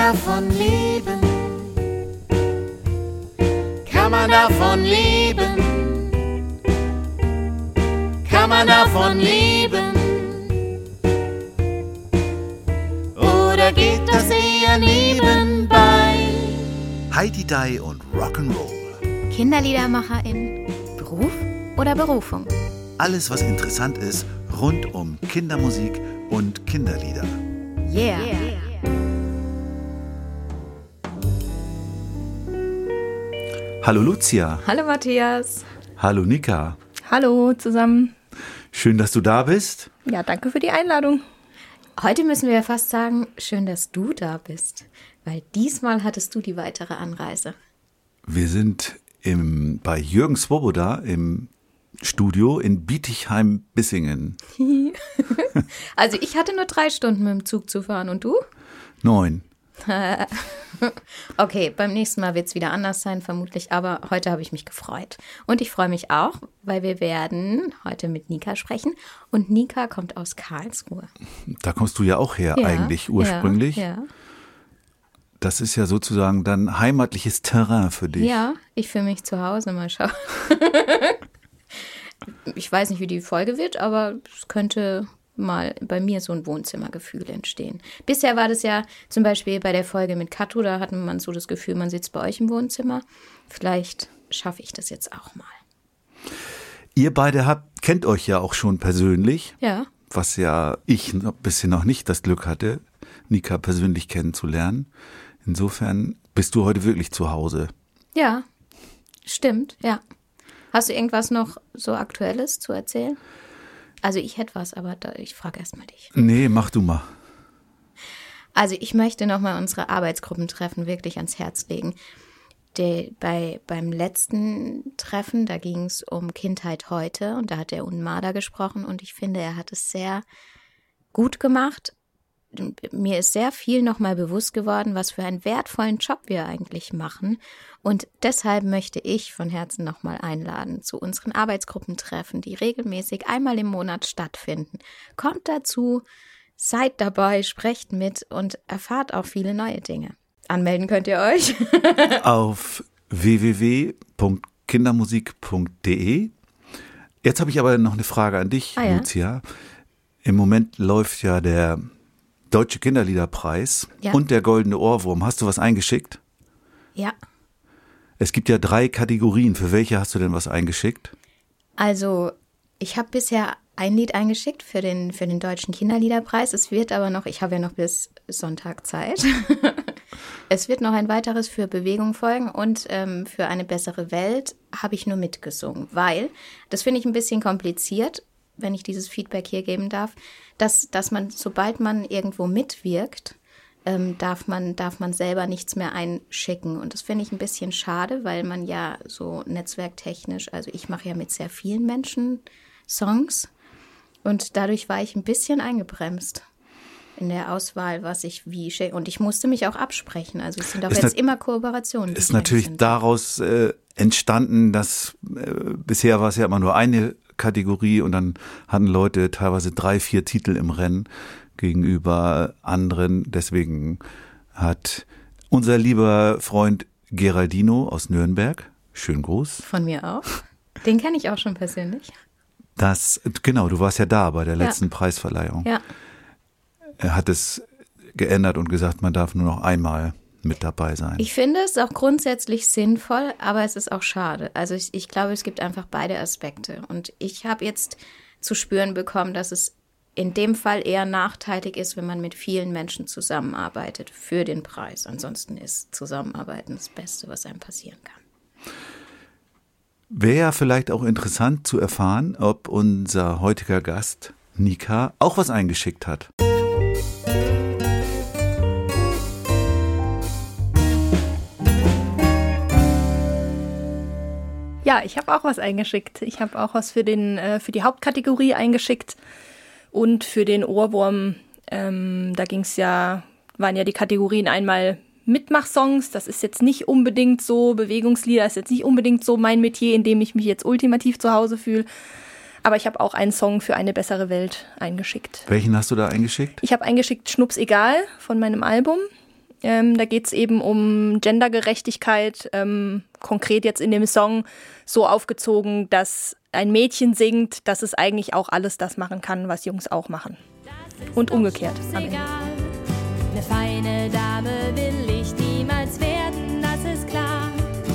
davon leben? Kann man davon leben? Kann man davon leben? Oder geht das eher nebenbei? Heidi Dai und Rock'n'Roll. Kinderliedermacherin, Beruf oder Berufung? Alles, was interessant ist, rund um Kindermusik und Kinderlieder. Yeah. Hallo Lucia. Hallo Matthias. Hallo Nika. Hallo zusammen. Schön, dass du da bist. Ja, danke für die Einladung. Heute müssen wir fast sagen, schön, dass du da bist, weil diesmal hattest du die weitere Anreise. Wir sind bei Jürgen Swoboda im Studio in Bietigheim-Bissingen. Also ich hatte nur 3 Stunden mit dem Zug zu fahren und du? 9. Okay, beim nächsten Mal wird es wieder anders sein, vermutlich, aber heute habe ich mich gefreut. Und ich freue mich auch, weil wir werden heute mit Nika sprechen und Nika kommt aus Karlsruhe. Da kommst du ja auch her eigentlich ursprünglich. Ja. Das ist ja sozusagen dann heimatliches Terrain für dich. Ja, ich fühle mich zu Hause, mal schauen. Ich weiß nicht, wie die Folge wird, aber es könnte mal bei mir so ein Wohnzimmergefühl entstehen. Bisher war das ja zum Beispiel bei der Folge mit Katu, da hatte man so das Gefühl, man sitzt bei euch im Wohnzimmer. Vielleicht schaffe ich das jetzt auch mal. Ihr beide kennt euch ja auch schon persönlich. Ja. Was ja ich bisher noch nicht das Glück hatte, Nika persönlich kennenzulernen. Insofern bist du heute wirklich zu Hause. Ja, stimmt, ja. Hast du irgendwas noch so Aktuelles zu erzählen? Also ich hätte was, aber ich frage erst mal dich. Nee, mach du mal. Also ich möchte nochmal unsere Arbeitsgruppentreffen wirklich ans Herz legen. Beim letzten Treffen, da ging es um Kindheit heute und da hat der Unmada gesprochen und ich finde, er hat es sehr gut gemacht. Mir ist sehr viel nochmal bewusst geworden, was für einen wertvollen Job wir eigentlich machen. Und deshalb möchte ich von Herzen nochmal einladen zu unseren Arbeitsgruppentreffen, die regelmäßig einmal im Monat stattfinden. Kommt dazu, seid dabei, sprecht mit und erfahrt auch viele neue Dinge. Anmelden könnt ihr euch auf www.kindermusik.de. Jetzt habe ich aber noch eine Frage an dich, ja? Lucia. Im Moment läuft ja der Deutsche Kinderliederpreis und der Goldene Ohrwurm. Hast du was eingeschickt? Ja. Es gibt ja 3 Kategorien. Für welche hast du denn was eingeschickt? Also, ich habe bisher ein Lied eingeschickt für den Deutschen Kinderliederpreis. Es wird aber noch, ich habe ja noch bis Sonntag Zeit. Es wird noch ein weiteres für Bewegung folgen und für eine bessere Welt habe ich nur mitgesungen, weil, das finde ich ein bisschen kompliziert, wenn ich dieses Feedback hier geben darf, dass man, sobald man irgendwo mitwirkt, darf man selber nichts mehr einschicken. Und das finde ich ein bisschen schade, weil man ja so netzwerktechnisch, also ich mache ja mit sehr vielen Menschen Songs und dadurch war ich ein bisschen eingebremst in der Auswahl, was ich wie schicke. Und ich musste mich auch absprechen. Also es sind auch jetzt immer Kooperationen. Ist natürlich daraus entstanden, dass bisher war es ja immer nur eine Kategorie und dann hatten Leute teilweise 3, 4 Titel im Rennen gegenüber anderen. Deswegen hat unser lieber Freund Geraldino aus Nürnberg, schönen Gruß. Von mir auch. Den kenne ich auch schon persönlich. Genau, du warst ja da bei der letzten Preisverleihung. Ja. Er hat es geändert und gesagt, man darf nur noch einmal mit dabei sein. Ich finde es auch grundsätzlich sinnvoll, aber es ist auch schade. Also ich glaube, es gibt einfach beide Aspekte. Und ich habe jetzt zu spüren bekommen, dass es in dem Fall eher nachteilig ist, wenn man mit vielen Menschen zusammenarbeitet für den Preis. Ansonsten ist Zusammenarbeiten das Beste, was einem passieren kann. Wäre ja vielleicht auch interessant zu erfahren, ob unser heutiger Gast Nika auch was eingeschickt hat. Ja, ich habe auch was eingeschickt. Ich habe auch was für die Hauptkategorie eingeschickt und für den Ohrwurm. Da waren ja die Kategorien einmal Mitmachsongs. Das ist jetzt nicht unbedingt so, Bewegungslieder ist jetzt nicht unbedingt so mein Metier, in dem ich mich jetzt ultimativ zu Hause fühle. Aber ich habe auch einen Song für eine bessere Welt eingeschickt. Welchen hast du da eingeschickt? Ich habe eingeschickt Schnups egal von meinem Album. Da geht es eben um Gendergerechtigkeit, konkret jetzt in dem Song so aufgezogen, dass ein Mädchen singt, dass es eigentlich auch alles das machen kann, was Jungs auch machen. Und umgekehrt am Ende. Eine feine Dame will ich niemals werden, das ist klar.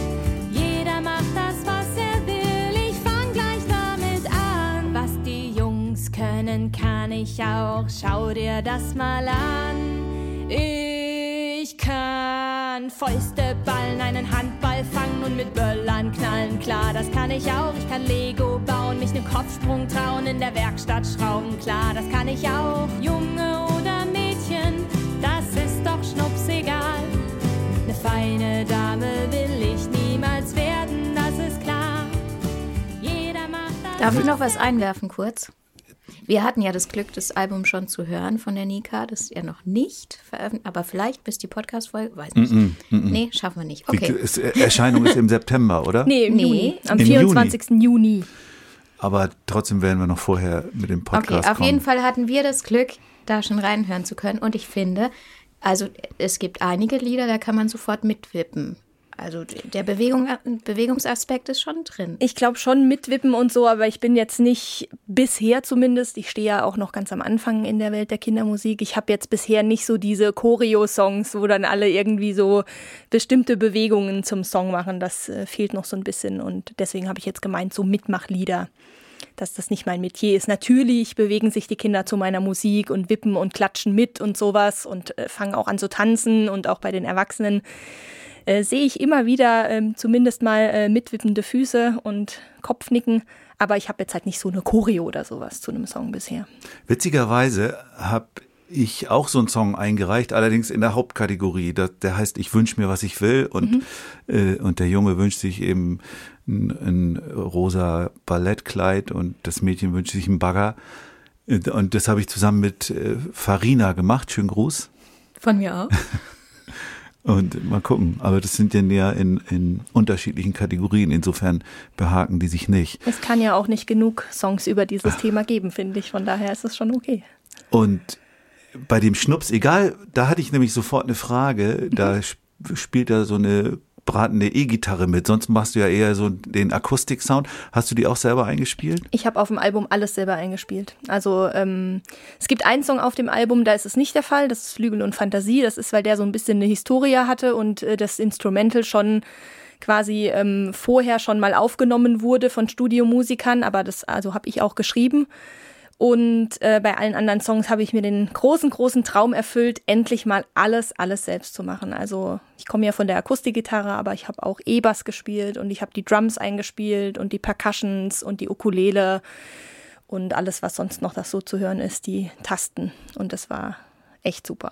Jeder macht das, was er will, ich fang gleich damit an. Was die Jungs können, kann ich auch, schau dir das mal an. Ich kann Fäuste ballen, einen Handball fangen und mit Böllern knallen, klar, das kann ich auch. Ich kann Lego bauen, mich nem Kopfsprung trauen, in der Werkstatt schrauben, klar, das kann ich auch. Junge oder Mädchen, das ist doch schnupsegal. Eine feine Dame will ich niemals werden, das ist klar. Jeder macht das. Darf ich noch was einwerfen kurz? Wir hatten ja das Glück, das Album schon zu hören von der Nika. Das ist ja noch nicht veröffentlicht, aber vielleicht bis die Podcast-Folge, weiß nicht. Nee, schaffen wir nicht. Okay. Erscheinung ist im September, oder? Nee, im Juni. Am 24. Juni. Aber trotzdem werden wir noch vorher mit dem Podcast kommen. Auf jeden Fall hatten wir das Glück, da schon reinhören zu können. Und ich finde, also es gibt einige Lieder, da kann man sofort mitwippen. Also der Bewegungsaspekt ist schon drin. Ich glaube schon mitwippen und so, aber ich bin jetzt nicht, bisher zumindest, ich stehe ja auch noch ganz am Anfang in der Welt der Kindermusik. Ich habe jetzt bisher nicht so diese Choreo-Songs, wo dann alle irgendwie so bestimmte Bewegungen zum Song machen. Das fehlt noch so ein bisschen und deswegen habe ich jetzt gemeint, so Mitmachlieder, dass das nicht mein Metier ist. Natürlich bewegen sich die Kinder zu meiner Musik und wippen und klatschen mit und sowas und fangen auch an zu tanzen und auch bei den Erwachsenen sehe ich immer wieder zumindest mal mitwippende Füße und Kopfnicken, aber ich habe jetzt halt nicht so eine Choreo oder sowas zu einem Song bisher. Witzigerweise habe ich auch so einen Song eingereicht, allerdings in der Hauptkategorie. Der heißt Ich wünsche mir, was ich will und der Junge wünscht sich eben ein rosa Ballettkleid und das Mädchen wünscht sich einen Bagger und das habe ich zusammen mit Farina gemacht. Schönen Gruß. Von mir auch. Und mal gucken, aber das sind ja in unterschiedlichen Kategorien, insofern behaken die sich nicht. Es kann ja auch nicht genug Songs über dieses Thema geben, finde ich, von daher ist es schon okay. Und bei dem Schnups, egal, da hatte ich nämlich sofort eine Frage, da spielt da so eine bratende E-Gitarre mit, sonst machst du ja eher so den Akustik-Sound. Hast du die auch selber eingespielt? Ich habe auf dem Album alles selber eingespielt. Also es gibt einen Song auf dem Album, da ist es nicht der Fall, das ist Flügel und Fantasie. Das ist, weil der so ein bisschen eine Historie hatte und das Instrumental schon quasi vorher schon mal aufgenommen wurde von Studiomusikern, aber das also habe ich auch geschrieben. Und bei allen anderen Songs habe ich mir den großen Traum erfüllt, endlich mal alles selbst zu machen. Also ich komme ja von der Akustikgitarre, aber ich habe auch E-Bass gespielt und ich habe die Drums eingespielt und die Percussions und die Ukulele und alles, was sonst noch das so zu hören ist, die Tasten. Und das war echt super.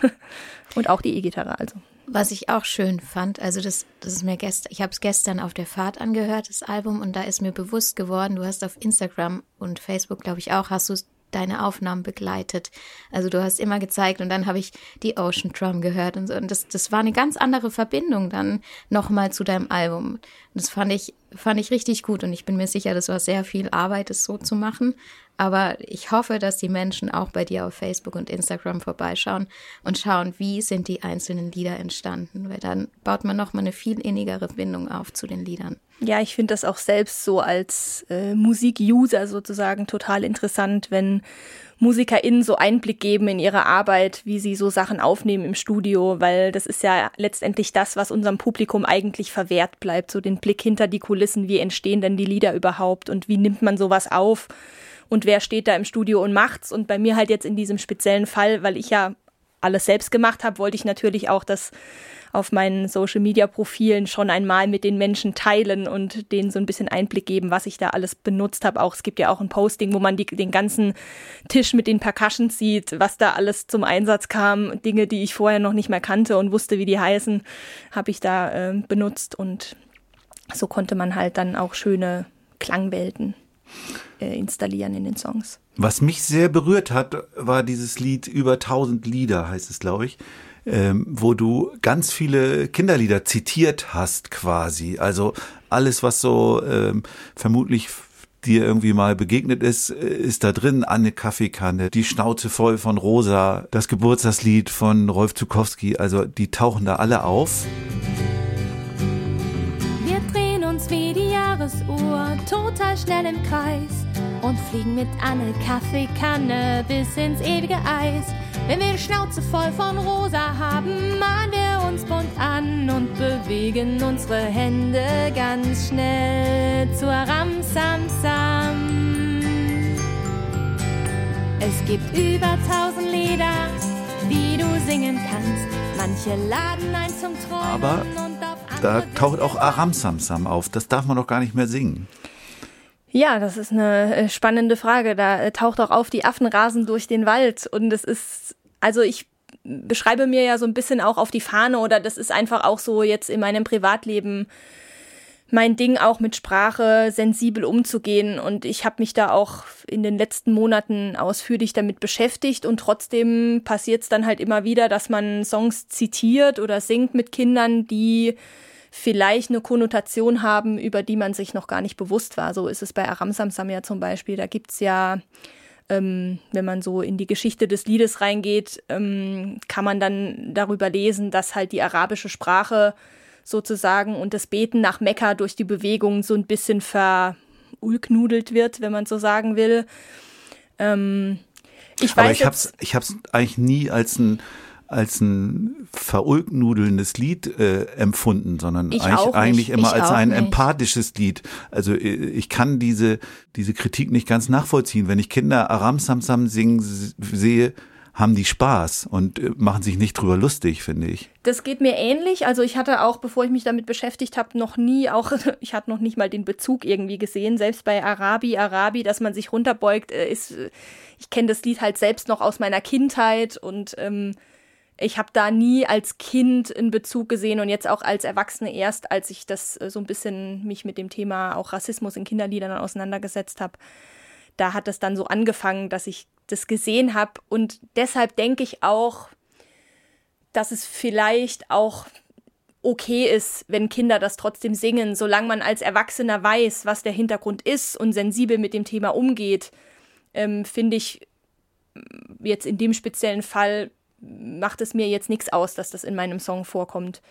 Und auch die E-Gitarre also. Was ich auch schön fand, also das ist mir ich habe es gestern auf der Fahrt angehört, das Album, und da ist mir bewusst geworden, du hast auf Instagram und Facebook, glaube ich auch, hast du deine Aufnahmen begleitet. Also du hast immer gezeigt und dann habe ich die Ocean Drum gehört und so. Und das war eine ganz andere Verbindung dann nochmal zu deinem Album. Und das fand ich richtig gut und ich bin mir sicher, das war sehr viel Arbeit, das so zu machen. Aber ich hoffe, dass die Menschen auch bei dir auf Facebook und Instagram vorbeischauen und schauen, wie sind die einzelnen Lieder entstanden. Weil dann baut man nochmal eine viel innigere Bindung auf zu den Liedern. Ja, ich finde das auch selbst so als Musik-User sozusagen total interessant, wenn MusikerInnen so Einblick geben in ihre Arbeit, wie sie so Sachen aufnehmen im Studio, weil das ist ja letztendlich das, was unserem Publikum eigentlich verwehrt bleibt, so den Blick hinter die Kulissen, wie entstehen denn die Lieder überhaupt und wie nimmt man sowas auf und wer steht da im Studio und macht's. Und bei mir halt jetzt in diesem speziellen Fall, weil ich ja alles selbst gemacht habe, wollte ich natürlich auch das auf meinen Social-Media-Profilen schon einmal mit den Menschen teilen und denen so ein bisschen Einblick geben, was ich da alles benutzt habe. Auch es gibt ja auch ein Posting, wo man den ganzen Tisch mit den Percussions sieht, was da alles zum Einsatz kam. Dinge, die ich vorher noch nicht mehr kannte und wusste, wie die heißen, habe ich da benutzt. Und so konnte man halt dann auch schöne Klangwelten installieren in den Songs. Was mich sehr berührt hat, war dieses Lied Über 1000 Lieder, heißt es, glaube ich, wo du ganz viele Kinderlieder zitiert hast quasi. Also alles, was so vermutlich dir irgendwie mal begegnet ist da drin eine Kaffeekanne, die Schnauze voll von Rosa, das Geburtstagslied von Rolf Zuckowski, also die tauchen da alle auf. Wir drehen uns wie die Jahresuhr total schnell im Kreis und fliegen mit Anne Kaffeekanne bis ins ewige Eis. Wenn wir die Schnauze voll von Rosa haben, malen wir uns bunt an und bewegen unsere Hände ganz schnell zur Ramsamsam. Es gibt über 1000 Lieder, die du singen kannst. Manche laden ein zum Träumen. Aber da taucht auch Aramsamsam auf. Das darf man doch gar nicht mehr singen. Ja, das ist eine spannende Frage. Da taucht auch auf, die Affen rasen durch den Wald. Und es ist, also ich beschreibe mir ja so ein bisschen auch auf die Fahne, oder das ist einfach auch so jetzt in meinem Privatleben mein Ding, auch mit Sprache sensibel umzugehen. Und ich habe mich da auch in den letzten Monaten ausführlich damit beschäftigt. Und trotzdem passiert es dann halt immer wieder, dass man Songs zitiert oder singt mit Kindern, die vielleicht eine Konnotation haben, über die man sich noch gar nicht bewusst war. So ist es bei Aramsamsam ja zum Beispiel. Da gibt's ja, wenn man so in die Geschichte des Liedes reingeht, kann man dann darüber lesen, dass halt die arabische Sprache sozusagen und das Beten nach Mekka durch die Bewegung so ein bisschen verulknudelt wird, wenn man so sagen will. Ich hab's eigentlich nie als ein verulknudelndes Lied empfunden, sondern eigentlich immer als ein empathisches Lied. Also ich kann diese Kritik nicht ganz nachvollziehen. Wenn ich Kinder Aramsamsam singen sehe, haben die Spaß und machen sich nicht drüber lustig, finde ich. Das geht mir ähnlich. Also ich hatte auch, bevor ich mich damit beschäftigt habe, ich hatte noch nicht mal den Bezug irgendwie gesehen. Selbst bei Arabi, dass man sich runterbeugt, ich kenne das Lied halt selbst noch aus meiner Kindheit und ich habe da nie als Kind einen Bezug gesehen und jetzt auch als Erwachsene erst, als ich das so ein bisschen mich mit dem Thema auch Rassismus in Kinderliedern auseinandergesetzt habe. Da hat es dann so angefangen, dass ich das gesehen habe. Und deshalb denke ich auch, dass es vielleicht auch okay ist, wenn Kinder das trotzdem singen, solange man als Erwachsener weiß, was der Hintergrund ist und sensibel mit dem Thema umgeht, finde ich jetzt in dem speziellen Fall macht es mir jetzt nichts aus, dass das in meinem Song vorkommt.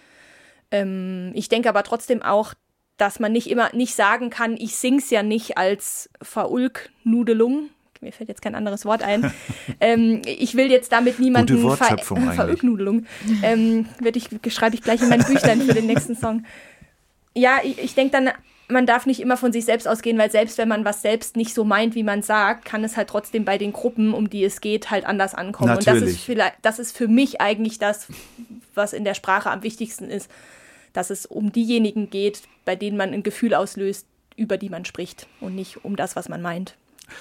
Ich denke aber trotzdem auch, dass man nicht sagen kann, ich sing's ja nicht als Verulknudelung. Mir fällt jetzt kein anderes Wort ein. Ich will jetzt damit niemanden Verulknudelung. Schreibe ich gleich in mein Büchlein für den nächsten Song. Ja, ich denke dann, man darf nicht immer von sich selbst ausgehen, weil selbst wenn man was selbst nicht so meint, wie man sagt, kann es halt trotzdem bei den Gruppen, um die es geht, halt anders ankommen. Natürlich. Und das ist für mich eigentlich das, was in der Sprache am wichtigsten ist, dass es um diejenigen geht, bei denen man ein Gefühl auslöst, über die man spricht und nicht um das, was man meint.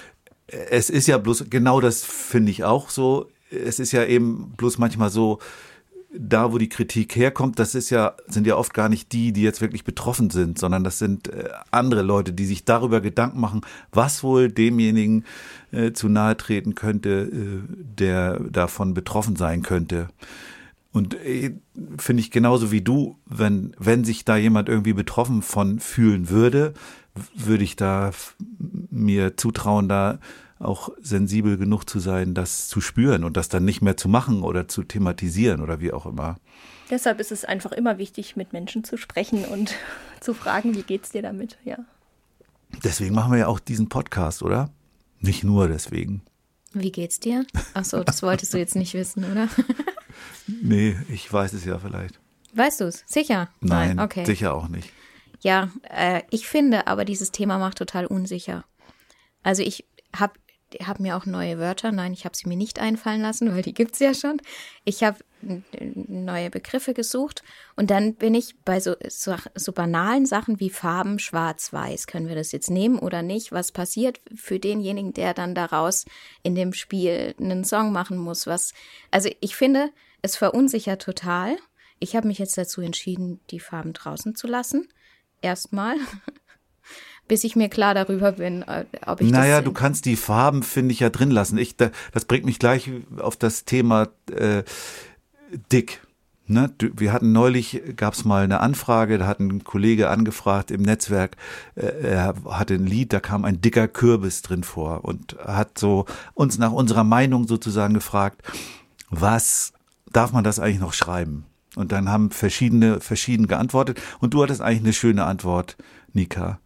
Es ist ja bloß, genau das finde ich auch so, es ist ja eben bloß manchmal so, da wo die Kritik herkommt, sind ja oft gar nicht die jetzt wirklich betroffen sind, sondern das sind andere Leute, die sich darüber Gedanken machen, was wohl demjenigen zu nahe treten könnte, der davon betroffen sein könnte. Und finde ich genauso wie du, wenn sich da jemand irgendwie betroffen von fühlen würde ich da mir zutrauen, da auch sensibel genug zu sein, das zu spüren und das dann nicht mehr zu machen oder zu thematisieren oder wie auch immer. Deshalb ist es einfach immer wichtig, mit Menschen zu sprechen und zu fragen, wie geht's dir damit, ja. Deswegen machen wir ja auch diesen Podcast, oder? Nicht nur deswegen. Wie geht's dir? Achso, das wolltest du jetzt nicht wissen, oder? Nee, ich weiß es ja vielleicht. Weißt du es? Sicher? Nein, okay. Sicher auch nicht. Ja, ich finde aber, dieses Thema macht total unsicher. Also ich habe mir auch neue Wörter, nein, ich habe sie mir nicht einfallen lassen, weil die gibt's ja schon. Ich habe neue Begriffe gesucht und dann bin ich bei so banalen Sachen wie Farben, schwarz, weiß. Können wir das jetzt nehmen oder nicht? Was passiert für denjenigen, der dann daraus in dem Spiel einen Song machen muss? Also ich finde, es verunsichert total. Ich habe mich jetzt dazu entschieden, die Farben draußen zu lassen. Erstmal. Bis ich mir klar darüber bin, ob ich Naja, du kannst die Farben, finde ich, ja drin lassen. Das bringt mich gleich auf das Thema dick. Ne, wir hatten neulich, gab es mal eine Anfrage, da hat ein Kollege angefragt im Netzwerk, er hatte ein Lied, da kam ein dicker Kürbis drin vor und hat so uns nach unserer Meinung sozusagen gefragt, was darf man das eigentlich noch schreiben? Und dann haben verschieden geantwortet und du hattest eigentlich eine schöne Antwort, Nika.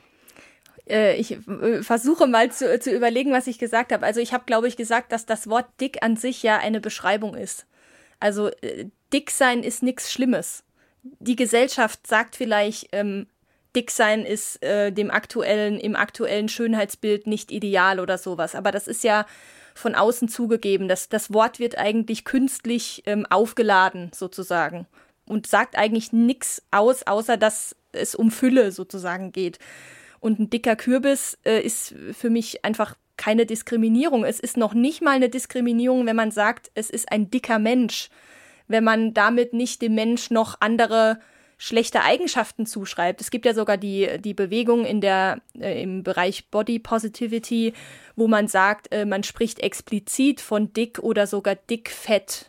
Ich versuche mal zu überlegen, was ich gesagt habe. Also ich habe, glaube ich, gesagt, dass das Wort dick an sich ja eine Beschreibung ist. Also dick sein ist nichts Schlimmes. Die Gesellschaft sagt vielleicht, dick sein ist im aktuellen Schönheitsbild nicht ideal oder sowas. Aber das ist ja von außen zugegeben. Das Wort wird eigentlich künstlich aufgeladen sozusagen und sagt eigentlich nichts aus, außer dass es um Fülle sozusagen geht. Und ein dicker Kürbis ist für mich einfach keine Diskriminierung. Es ist noch nicht mal eine Diskriminierung, wenn man sagt, es ist ein dicker Mensch, wenn man damit nicht dem Mensch noch andere schlechte Eigenschaften zuschreibt. Es gibt ja sogar die Bewegung im Bereich Body Positivity, wo man sagt, man spricht explizit von dick oder sogar dickfett,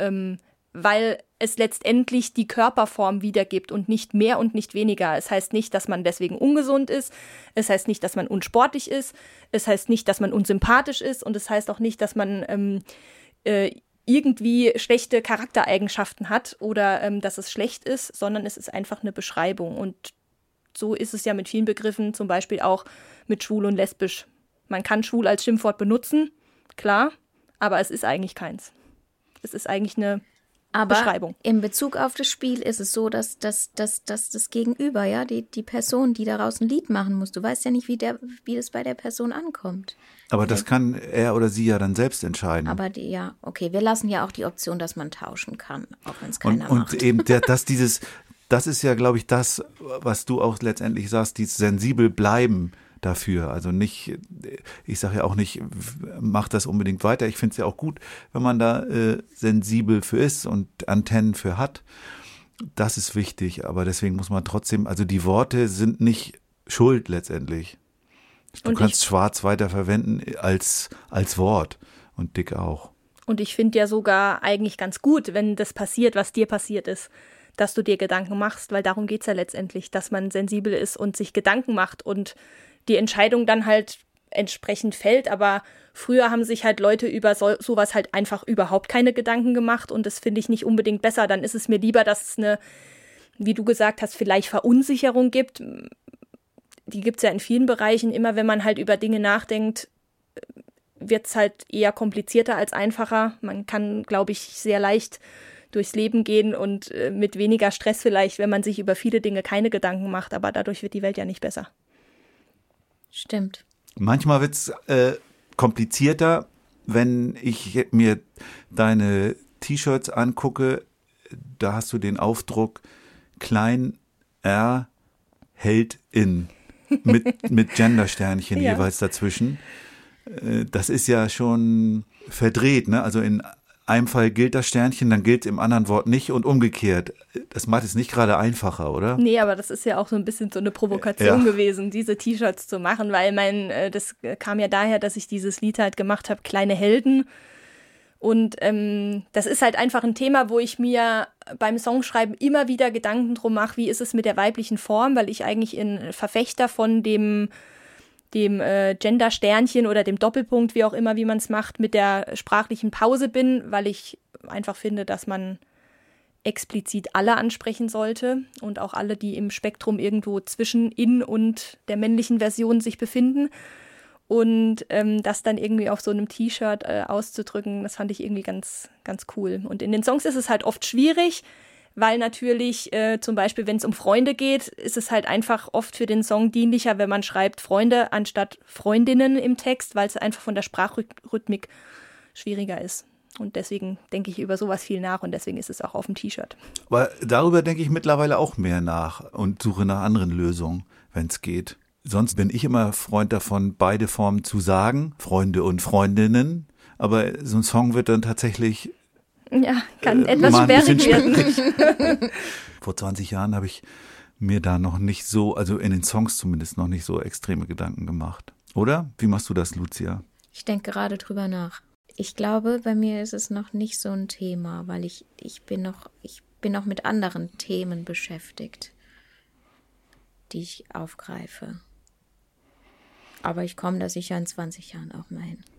weil es letztendlich die Körperform wiedergibt und nicht mehr und nicht weniger. Es heißt nicht, dass man deswegen ungesund ist. Es heißt nicht, dass man unsportlich ist. Es heißt nicht, dass man unsympathisch ist. Und es heißt auch nicht, dass man irgendwie schlechte Charaktereigenschaften hat oder dass es schlecht ist, sondern es ist einfach eine Beschreibung. Und so ist es ja mit vielen Begriffen, zum Beispiel auch mit schwul und lesbisch. Man kann schwul als Schimpfwort benutzen, klar, aber es ist eigentlich keins. Es ist eigentlich eine Beschreibung. In Bezug auf das Spiel ist es so, dass das Gegenüber, ja, die Person, die daraus ein Lied machen muss, du weißt ja nicht, wie das bei der Person ankommt. Aber das kann er oder sie ja dann selbst entscheiden. Aber okay, wir lassen ja auch die Option, dass man tauschen kann, auch wenn es keiner macht. Und eben, das ist ja, glaube ich, das, was du auch letztendlich sagst, dieses sensibel bleiben dafür. Also nicht, ich sage ja auch nicht, mach das unbedingt weiter. Ich finde es ja auch gut, wenn man da sensibel für ist und Antennen für hat. Das ist wichtig, aber deswegen muss man trotzdem, also die Worte sind nicht schuld letztendlich. Du kannst schwarz weiter verwenden als Wort und dick auch. Und ich finde ja sogar eigentlich ganz gut, wenn das passiert, was dir passiert ist, dass du dir Gedanken machst, weil darum geht es ja letztendlich, dass man sensibel ist und sich Gedanken macht und die Entscheidung dann halt entsprechend fällt. Aber früher haben sich halt Leute über sowas halt einfach überhaupt keine Gedanken gemacht und das finde ich nicht unbedingt besser. Dann ist es mir lieber, dass es eine, wie du gesagt hast, vielleicht Verunsicherung gibt. Die gibt es ja in vielen Bereichen. Immer wenn man halt über Dinge nachdenkt, wird es halt eher komplizierter als einfacher. Man kann, glaube ich, sehr leicht durchs Leben gehen und mit weniger Stress vielleicht, wenn man sich über viele Dinge keine Gedanken macht. Aber dadurch wird die Welt ja nicht besser. Stimmt. Manchmal wird es komplizierter, wenn ich mir deine T-Shirts angucke. Da hast du den Aufdruck klein R hält in mit Gendersternchen Ja. jeweils dazwischen. Das ist ja schon verdreht, ne? Also in einem Fall gilt das Sternchen, dann gilt es im anderen Wort nicht und umgekehrt. Das macht es nicht gerade einfacher, oder? Nee, aber das ist ja auch so ein bisschen so eine Provokation gewesen, diese T-Shirts zu machen, weil das kam ja daher, dass ich dieses Lied halt gemacht habe, Kleine Helden. Und das ist halt einfach ein Thema, wo ich mir beim Songschreiben immer wieder Gedanken drum mache, wie ist es mit der weiblichen Form, weil ich eigentlich ein Verfechter von dem Gender-Sternchen oder dem Doppelpunkt, wie auch immer, wie man es macht, mit der sprachlichen Pause bin, weil ich einfach finde, dass man explizit alle ansprechen sollte und auch alle, die im Spektrum irgendwo zwischen in und der männlichen Version sich befinden. Und das dann irgendwie auf so einem T-Shirt auszudrücken, das fand ich irgendwie ganz, ganz cool. Und in den Songs ist es halt oft schwierig, weil natürlich zum Beispiel, wenn es um Freunde geht, ist es halt einfach oft für den Song dienlicher, wenn man schreibt Freunde anstatt Freundinnen im Text, weil es einfach von der Sprachrhythmik schwieriger ist. Und deswegen denke ich über sowas viel nach und deswegen ist es auch auf dem T-Shirt. Aber darüber denke ich mittlerweile auch mehr nach und suche nach anderen Lösungen, wenn es geht. Sonst bin ich immer Freund davon, beide Formen zu sagen, Freunde und Freundinnen. Aber so ein Song wird dann tatsächlich ja, kann etwas mal ein schwierig bisschen werden. Vor 20 Jahren habe ich mir da noch nicht so, also in den Songs zumindest noch nicht so extreme Gedanken gemacht. Oder? Wie machst du das, Lucia? Ich denke gerade drüber nach. Ich glaube, bei mir ist es noch nicht so ein Thema, weil ich bin noch mit anderen Themen beschäftigt, die ich aufgreife. Aber ich komme da sicher in 20 Jahren auch mal hin.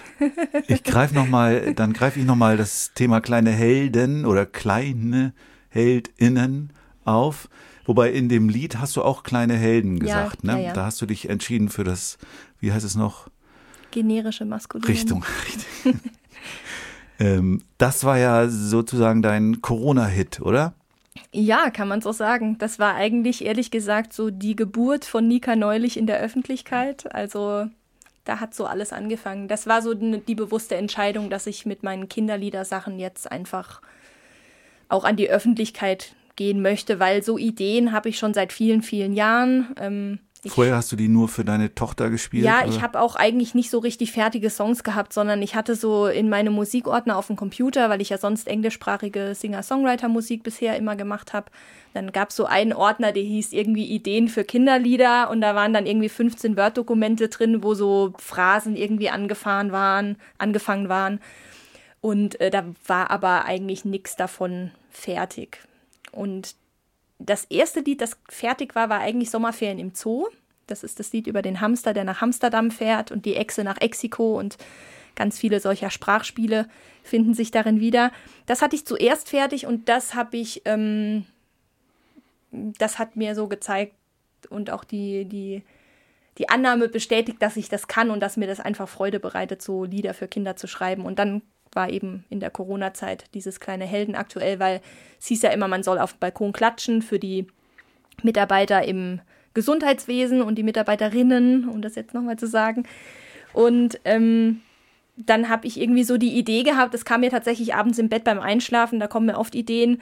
Dann greife ich nochmal das Thema kleine Helden oder kleine HeldInnen auf. Wobei in dem Lied hast du auch kleine Helden gesagt, ne? Ja. Da hast du dich entschieden für das, wie heißt es noch? Generische Maskulinum. Richtig. Das war ja sozusagen dein Corona-Hit, oder? Ja, kann man so sagen. Das war eigentlich, ehrlich gesagt, so die Geburt von Nika Neulich in der Öffentlichkeit. Also da hat so alles angefangen. Das war so die bewusste Entscheidung, dass ich mit meinen Kinderliedersachen jetzt einfach auch an die Öffentlichkeit gehen möchte, weil so Ideen habe ich schon seit vielen, vielen Jahren. Vorher hast du die nur für deine Tochter gespielt? Ja, oder? ich habe auch eigentlich nicht so richtig fertige Songs gehabt, sondern ich hatte so in meine Musikordner auf dem Computer, weil ich ja sonst englischsprachige Singer-Songwriter-Musik bisher immer gemacht habe. Dann gab es so einen Ordner, der hieß irgendwie Ideen für Kinderlieder und da waren dann irgendwie 15 Word-Dokumente drin, wo so Phrasen irgendwie angefangen waren. Und da war aber eigentlich nichts davon fertig. Und das erste Lied, das fertig war eigentlich Sommerferien im Zoo. Das ist das Lied über den Hamster, der nach Amsterdam fährt und die Echse nach Exiko und ganz viele solcher Sprachspiele finden sich darin wieder. Das hatte ich zuerst fertig und das hat mir so gezeigt und auch die Annahme bestätigt, dass ich das kann und dass mir das einfach Freude bereitet, so Lieder für Kinder zu schreiben. Und dann war eben in der Corona-Zeit dieses kleine Helden aktuell, weil es hieß ja immer, man soll auf dem Balkon klatschen für die Mitarbeiter im Gesundheitswesen und die Mitarbeiterinnen, um das jetzt nochmal zu sagen. Und dann habe ich irgendwie so die Idee gehabt, das kam mir tatsächlich abends im Bett beim Einschlafen, da kommen mir oft Ideen,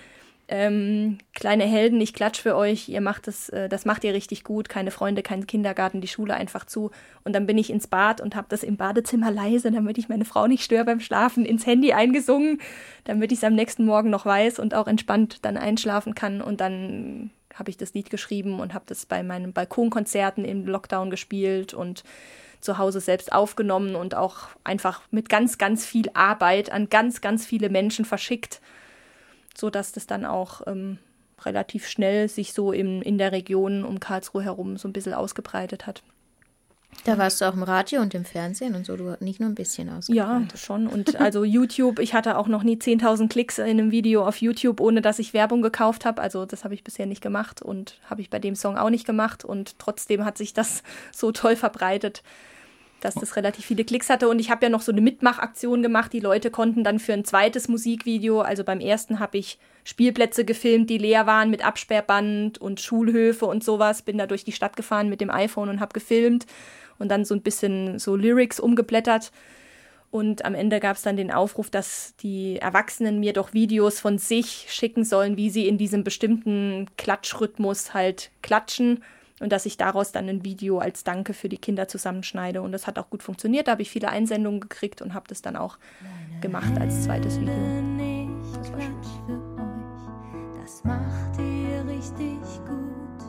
kleine Helden, ich klatsch für euch, ihr macht das macht ihr richtig gut, keine Freunde, kein Kindergarten, die Schule einfach zu. Und dann bin ich ins Bad und habe das im Badezimmer leise, damit ich meine Frau nicht störe beim Schlafen, ins Handy eingesungen, damit ich es am nächsten Morgen noch weiß und auch entspannt dann einschlafen kann. Und dann habe ich das Lied geschrieben und habe das bei meinen Balkonkonzerten im Lockdown gespielt und zu Hause selbst aufgenommen und auch einfach mit ganz, ganz viel Arbeit an ganz, ganz viele Menschen verschickt, sodass das dann auch relativ schnell sich so in der Region um Karlsruhe herum so ein bisschen ausgebreitet hat. Da warst du auch im Radio und im Fernsehen und so, du nicht nur ein bisschen ausgebreitet. Ja, schon. Und also YouTube, ich hatte auch noch nie 10.000 Klicks in einem Video auf YouTube, ohne dass ich Werbung gekauft habe. Also das habe ich bisher nicht gemacht und habe ich bei dem Song auch nicht gemacht. Und trotzdem hat sich das so toll verbreitet, dass das relativ viele Klicks hatte. Und ich habe ja noch so eine Mitmachaktion gemacht. Die Leute konnten dann für ein zweites Musikvideo, also beim ersten habe ich Spielplätze gefilmt, die leer waren mit Absperrband und Schulhöfe und sowas. Bin da durch die Stadt gefahren mit dem iPhone und habe gefilmt und dann so ein bisschen so Lyrics umgeblättert. Und am Ende gab es dann den Aufruf, dass die Erwachsenen mir doch Videos von sich schicken sollen, wie sie in diesem bestimmten Klatschrhythmus halt klatschen. Und dass ich daraus dann ein Video als Danke für die Kinder zusammenschneide. Und das hat auch gut funktioniert. Da habe ich viele Einsendungen gekriegt und habe das dann auch gemacht als zweites Video. Ich klatsch für euch, das macht ihr richtig gut.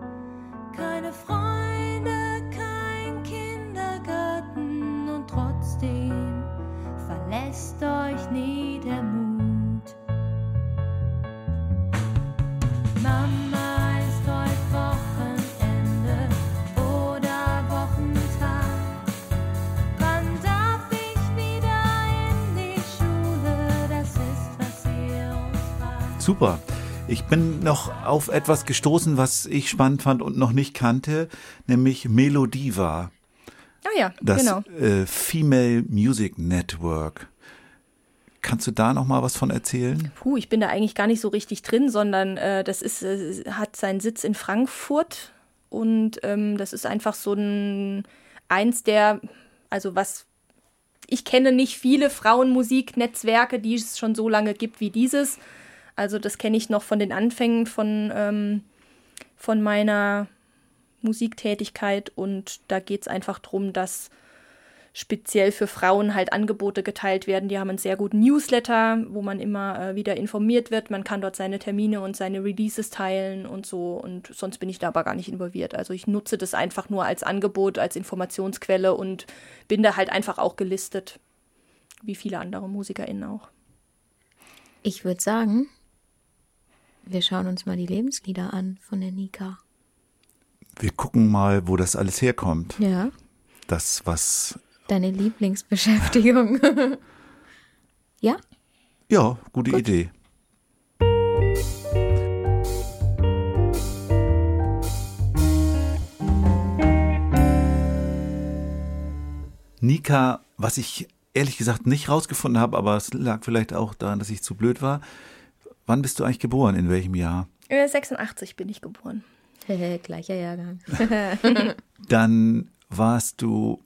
Keine Freunde, kein Kindergarten und trotzdem verlässt euch nie der Mut. Mama ist heute Wochenende oder Wochentag. Wann darf ich wieder in die Schule? Das ist, was ihr uns fragt. Super. Ich bin noch auf etwas gestoßen, was ich spannend fand und noch nicht kannte, nämlich Melodiva. Ah ja, Das genau. Female Music Network. Kannst du da noch mal was von erzählen? Ich bin da eigentlich gar nicht so richtig drin, sondern das hat seinen Sitz in Frankfurt und das ist einfach so ich kenne nicht viele Frauenmusiknetzwerke, die es schon so lange gibt wie dieses. Also das kenne ich noch von den Anfängen von meiner Musiktätigkeit und da geht es einfach darum, dass speziell für Frauen halt Angebote geteilt werden. Die haben einen sehr guten Newsletter, wo man immer wieder informiert wird. Man kann dort seine Termine und seine Releases teilen und so. Und sonst bin ich da aber gar nicht involviert. Also ich nutze das einfach nur als Angebot, als Informationsquelle und bin da halt einfach auch gelistet, wie viele andere MusikerInnen auch. Ich würde sagen, wir schauen uns mal die Lebenslieder an von der Nika. Wir gucken mal, wo das alles herkommt. Ja. Das, was... Deine Lieblingsbeschäftigung. Ja? Ja, gute Idee. Nika, was ich ehrlich gesagt nicht rausgefunden habe, aber es lag vielleicht auch daran, dass ich zu blöd war. Wann bist du eigentlich geboren? In welchem Jahr? 86 bin ich geboren. Gleicher Jahrgang. Dann warst du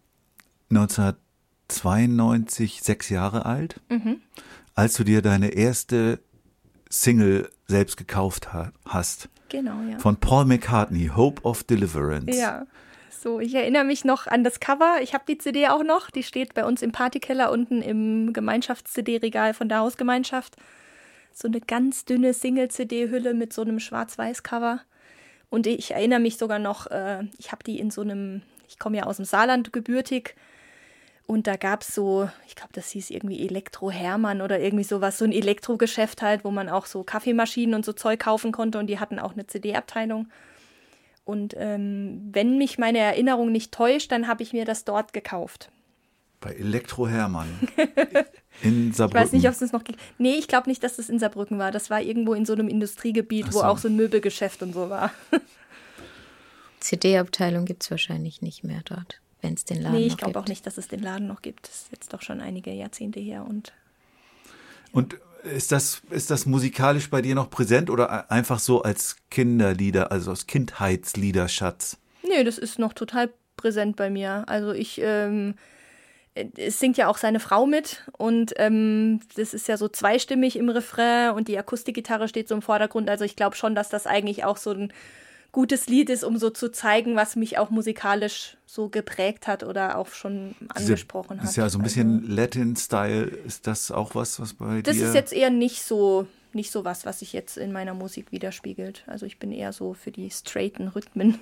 1992 6 Jahre alt, als du dir deine erste Single selbst gekauft hast. Genau, ja. Von Paul McCartney, Hope of Deliverance. Ja, so, ich erinnere mich noch an das Cover. Ich habe die CD auch noch. Die steht bei uns im Partykeller unten im Gemeinschafts-CD-Regal von der Hausgemeinschaft. So eine ganz dünne Single-CD-Hülle mit so einem Schwarz-Weiß-Cover. Und ich erinnere mich sogar noch, ich habe die in so einem, ich komme ja aus dem Saarland gebürtig. Und da gab es so, ich glaube, das hieß irgendwie Elektro Hermann oder irgendwie sowas, so ein Elektrogeschäft halt, wo man auch so Kaffeemaschinen und so Zeug kaufen konnte und die hatten auch eine CD-Abteilung. Und wenn mich meine Erinnerung nicht täuscht, dann habe ich mir das dort gekauft. Bei Elektro Hermann in Saarbrücken. Ich weiß nicht, ob es das noch gibt. Nee, ich glaube nicht, dass es in Saarbrücken war. Das war irgendwo in so einem Industriegebiet, wo auch so ein Möbelgeschäft und so war. CD-Abteilung gibt es wahrscheinlich nicht mehr dort, wenn es den Laden noch gibt. Nee, ich glaube auch nicht, dass es den Laden noch gibt. Das ist jetzt doch schon einige Jahrzehnte her. Und ist das musikalisch bei dir noch präsent oder einfach so als Kinderlieder, also als Kindheitsliederschatz? Nee, das ist noch total präsent bei mir. Also es singt ja auch seine Frau mit und das ist ja so zweistimmig im Refrain und die Akustikgitarre steht so im Vordergrund. Also ich glaube schon, dass das eigentlich auch so ein gutes Lied ist, um so zu zeigen, was mich auch musikalisch so geprägt hat oder auch schon angesprochen hat. Das ist ja so ein bisschen Latin-Style. Ist das auch was bei dir? Das ist jetzt eher nicht so was sich jetzt in meiner Musik widerspiegelt. Also ich bin eher so für die straighten Rhythmen.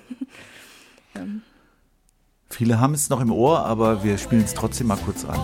Viele haben es noch im Ohr, aber wir spielen es trotzdem mal kurz an.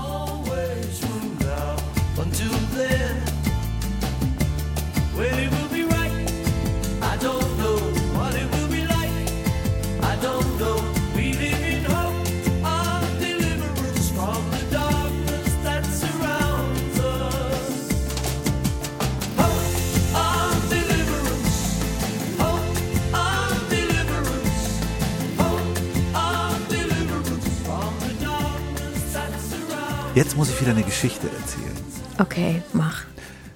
Jetzt muss ich wieder eine Geschichte erzählen. Okay, mach.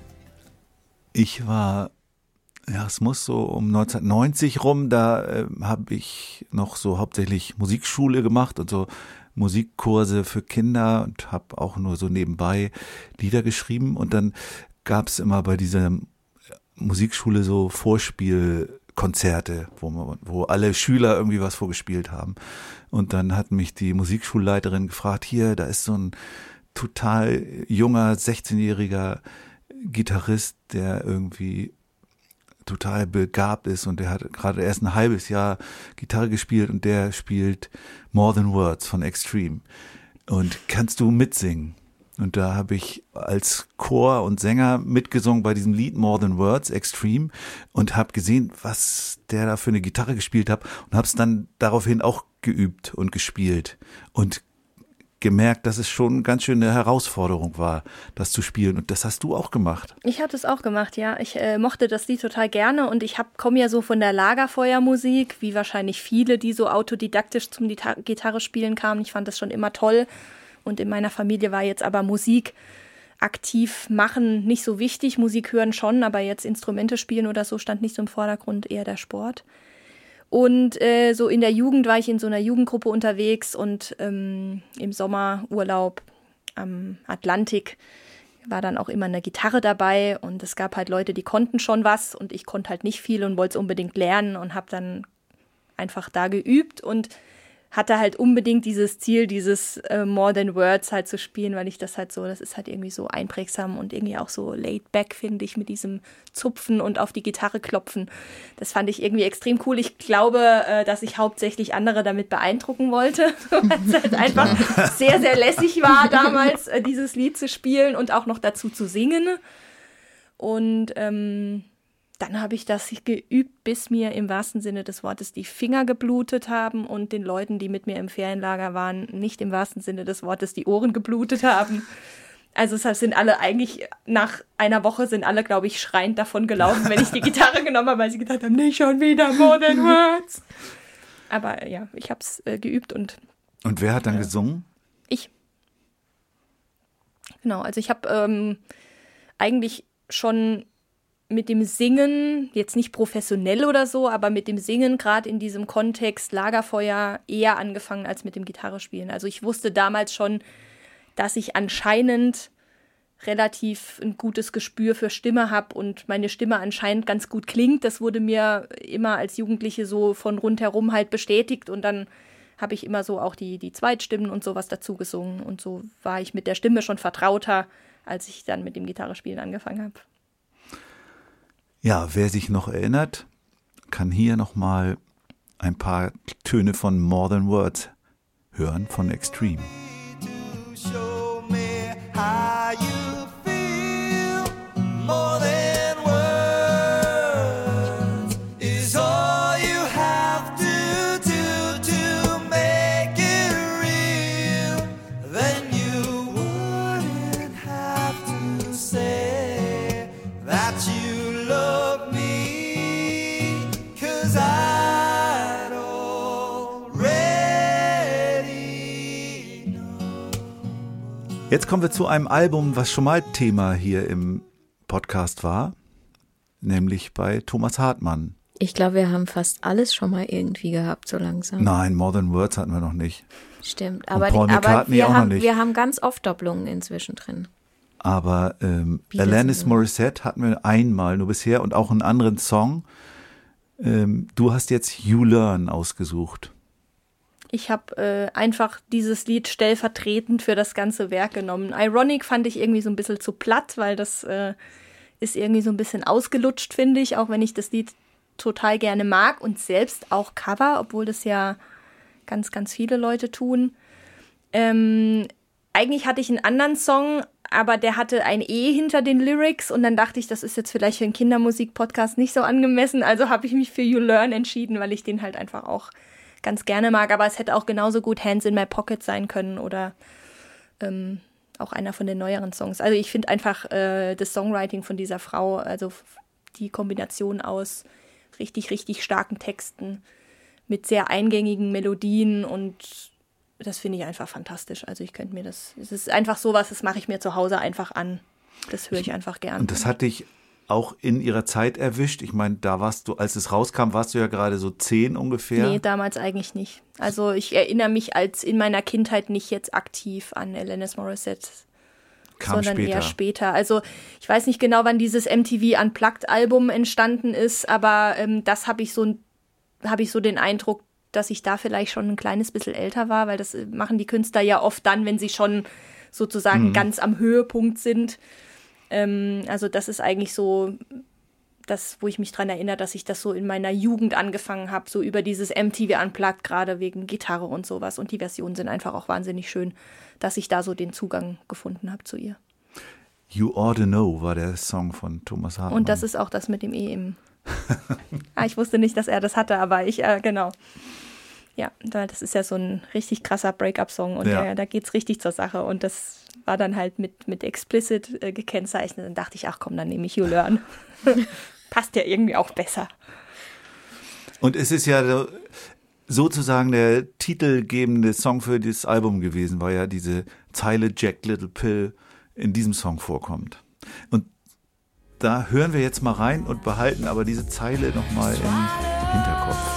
Ich war, es muss so um 1990 rum, da habe ich noch so hauptsächlich Musikschule gemacht und so Musikkurse für Kinder und habe auch nur so nebenbei Lieder geschrieben. Und dann gab es immer bei dieser Musikschule so Vorspielkonzerte, wo alle Schüler irgendwie was vorgespielt haben. Und dann hat mich die Musikschulleiterin gefragt, hier, da ist so ein total junger, 16-jähriger Gitarrist, der irgendwie total begabt ist und der hat gerade erst ein halbes Jahr Gitarre gespielt und der spielt More Than Words von Extreme. Und kannst du mitsingen? Und da habe ich als Chor und Sänger mitgesungen bei diesem Lied More Than Words, Extreme, und habe gesehen, was der da für eine Gitarre gespielt hat und habe es dann daraufhin auch geübt und gespielt und gemerkt, dass es schon ganz schön eine Herausforderung war, das zu spielen. Und das hast du auch gemacht. Ich habe das auch gemacht, ja. Ich mochte das Lied total gerne und ich komme ja so von der Lagerfeuermusik, wie wahrscheinlich viele, die so autodidaktisch zum Gitarre spielen kamen. Ich fand das schon immer toll. Und in meiner Familie war jetzt aber Musik aktiv machen nicht so wichtig. Musik hören schon, aber jetzt Instrumente spielen oder so stand nicht so im Vordergrund, eher der Sport. Und so in der Jugend war ich in so einer Jugendgruppe unterwegs und im Sommerurlaub am Atlantik war dann auch immer eine Gitarre dabei und es gab halt Leute, die konnten schon was und ich konnte halt nicht viel und wollte es unbedingt lernen und habe dann einfach da geübt und hatte halt unbedingt dieses Ziel, dieses More Than Words halt zu spielen, weil ich das ist halt irgendwie so einprägsam und irgendwie auch so laid back, finde ich, mit diesem Zupfen und auf die Gitarre klopfen. Das fand ich irgendwie extrem cool. Ich glaube, dass ich hauptsächlich andere damit beeindrucken wollte, weil es halt einfach sehr, sehr lässig war damals, dieses Lied zu spielen und auch noch dazu zu singen. Und dann habe ich das geübt, bis mir im wahrsten Sinne des Wortes die Finger geblutet haben und den Leuten, die mit mir im Ferienlager waren, nicht im wahrsten Sinne des Wortes die Ohren geblutet haben. Also es sind alle eigentlich, nach einer Woche sind alle, glaube ich, schreiend davon gelaufen, wenn ich die Gitarre genommen habe, weil sie gedacht haben, nicht schon wieder More Than Words. Aber ja, ich habe es geübt und... Und wer hat dann gesungen? Ich. Genau, also ich habe eigentlich schon mit dem Singen, jetzt nicht professionell oder so, aber mit dem Singen gerade in diesem Kontext Lagerfeuer eher angefangen als mit dem Gitarrespielen. Also ich wusste damals schon, dass ich anscheinend relativ ein gutes Gespür für Stimme habe und meine Stimme anscheinend ganz gut klingt. Das wurde mir immer als Jugendliche so von rundherum halt bestätigt und dann habe ich immer so auch die Zweitstimmen und sowas dazu gesungen und so war ich mit der Stimme schon vertrauter, als ich dann mit dem Gitarrespielen angefangen habe. Ja, wer sich noch erinnert, kann hier nochmal ein paar Töne von More Than Words hören von Extreme. Jetzt kommen wir zu einem Album, was schon mal Thema hier im Podcast war, nämlich bei Thomas Hartmann. Ich glaube, wir haben fast alles schon mal irgendwie gehabt, so langsam. Nein, More Than Words hatten wir noch nicht. Stimmt, Und aber Paul McCartney auch noch nicht. Wir haben ganz oft Doppelungen inzwischen drin. Aber Alanis Morissette hatten wir einmal nur bisher und auch einen anderen Song. Du hast jetzt You Learn ausgesucht. Ich habe einfach dieses Lied stellvertretend für das ganze Werk genommen. Ironic fand ich irgendwie so ein bisschen zu platt, weil das ist irgendwie so ein bisschen ausgelutscht, finde ich, auch wenn ich das Lied total gerne mag und selbst auch Cover, obwohl das ja ganz, ganz viele Leute tun. Eigentlich hatte ich einen anderen Song, aber der hatte ein E hinter den Lyrics und dann dachte ich, das ist jetzt vielleicht für einen Kindermusik-Podcast nicht so angemessen, also habe ich mich für You Learn entschieden, weil ich den halt einfach auch ganz gerne mag, aber es hätte auch genauso gut Hands in My Pocket sein können oder auch einer von den neueren Songs. Also ich finde einfach das Songwriting von dieser Frau, also die Kombination aus richtig, richtig starken Texten mit sehr eingängigen Melodien und das finde ich einfach fantastisch. Also ich könnte mir es ist einfach sowas, das mache ich mir zu Hause einfach an. Das höre ich einfach gern. Und das hat dich auch in ihrer Zeit erwischt? Ich meine, da warst du, als es rauskam, warst du ja gerade so 10 ungefähr. Nee, damals eigentlich nicht. Also ich erinnere mich als in meiner Kindheit nicht jetzt aktiv an Alanis Morissette. Sondern eher später. Also ich weiß nicht genau, wann dieses MTV Unplugged-Album entstanden ist, aber das habe ich so den Eindruck, dass ich da vielleicht schon ein kleines bisschen älter war, weil das machen die Künstler ja oft dann, wenn sie schon sozusagen ganz am Höhepunkt sind. Also das ist eigentlich so das, wo ich mich dran erinnere, dass ich das so in meiner Jugend angefangen habe, so über dieses MTV Unplugged, gerade wegen Gitarre und sowas. Und die Versionen sind einfach auch wahnsinnig schön, dass ich da so den Zugang gefunden habe zu ihr. You Ought to Know war der Song von Thomas Hartmann. Und das ist auch das mit dem E im... ich wusste nicht, dass er das hatte, aber ich, genau. Ja, das ist ja so ein richtig krasser Break-up-Song und da geht's richtig zur Sache. Und das war dann halt mit Explicit gekennzeichnet. Dann dachte ich, ach komm, dann nehme ich You Learn. Passt ja irgendwie auch besser. Und es ist ja sozusagen der titelgebende Song für dieses Album gewesen, weil ja diese Zeile Jack Little Pill in diesem Song vorkommt. Und da hören wir jetzt mal rein und behalten aber diese Zeile nochmal im Hinterkopf.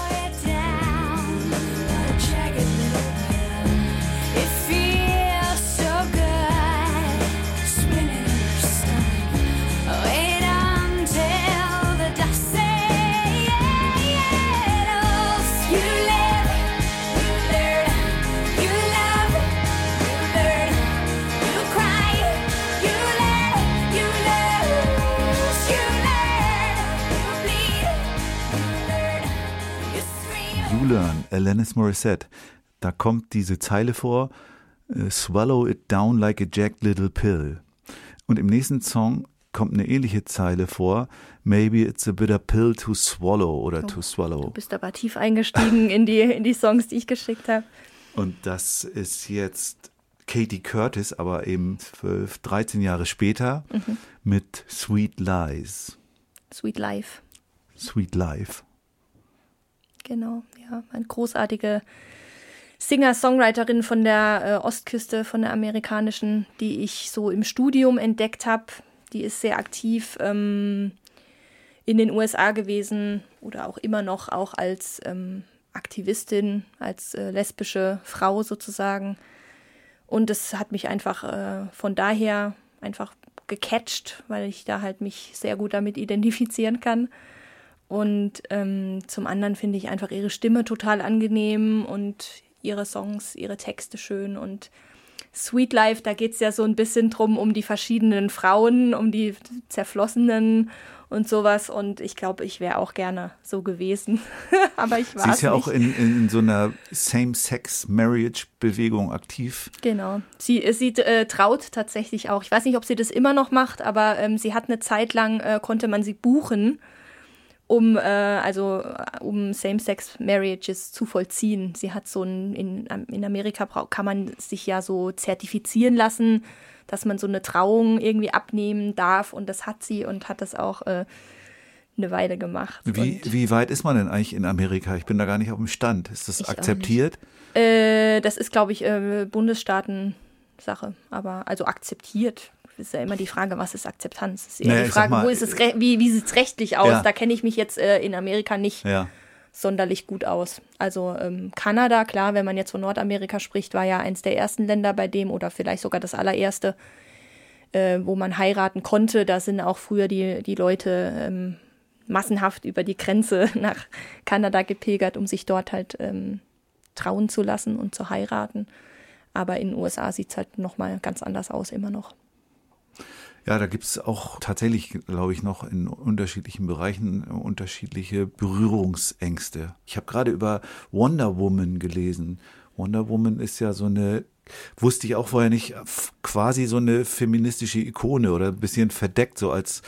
Alanis Morissette. Da kommt diese Zeile vor, swallow it down like a jagged little pill. Und im nächsten Song kommt eine ähnliche Zeile vor, maybe it's a bitter pill to swallow oder to swallow. Du bist aber tief eingestiegen in die Songs, die ich geschickt habe. Und das ist jetzt Katie Curtis, aber eben 12, 13 Jahre später mit Sweet Lies. Sweet Life. Sweet Life. Genau, ja, eine großartige Singer-Songwriterin von der Ostküste, von der amerikanischen, die ich so im Studium entdeckt habe. Die ist sehr aktiv in den USA gewesen oder auch immer noch, auch als Aktivistin, als lesbische Frau sozusagen. Und es hat mich einfach von daher einfach gecatcht, weil ich da halt mich sehr gut damit identifizieren kann. Und zum anderen finde ich einfach ihre Stimme total angenehm und ihre Songs, ihre Texte schön. Und Sweet Life, da geht es ja so ein bisschen drum, um die verschiedenen Frauen, um die Zerflossenen und sowas. Und ich glaube, ich wäre auch gerne so gewesen. Aber ich war es nicht. Sie ist ja auch in so einer Same-Sex-Marriage-Bewegung aktiv. Genau. Sie traut tatsächlich auch. Ich weiß nicht, ob sie das immer noch macht, aber sie hat eine Zeit lang, konnte man sie buchen, um Same-Sex-Marriages zu vollziehen. Sie hat so in Amerika kann man sich ja so zertifizieren lassen, dass man so eine Trauung irgendwie abnehmen darf, und das hat sie und hat das auch eine Weile gemacht. Wie weit ist man denn eigentlich in Amerika? Ich bin da gar nicht auf dem Stand. Ist das akzeptiert? Das ist, glaube ich, Bundesstaaten-Sache, aber also akzeptiert. Ist ja immer die Frage, was ist Akzeptanz? Das ist eher die Frage, wie sieht es rechtlich aus? Ja. Da kenne ich mich jetzt in Amerika nicht sonderlich gut aus. Also Kanada, klar, wenn man jetzt von Nordamerika spricht, war ja eins der ersten Länder bei dem oder vielleicht sogar das allererste, wo man heiraten konnte. Da sind auch früher die Leute massenhaft über die Grenze nach Kanada gepilgert, um sich dort halt trauen zu lassen und zu heiraten. Aber in den USA sieht es halt nochmal ganz anders aus, immer noch. Ja, da gibt es auch tatsächlich, glaube ich, noch in unterschiedlichen Bereichen unterschiedliche Berührungsängste. Ich habe gerade über Wonder Woman gelesen. Wonder Woman ist ja so eine, wusste ich auch vorher nicht, quasi so eine feministische Ikone oder ein bisschen verdeckt, so als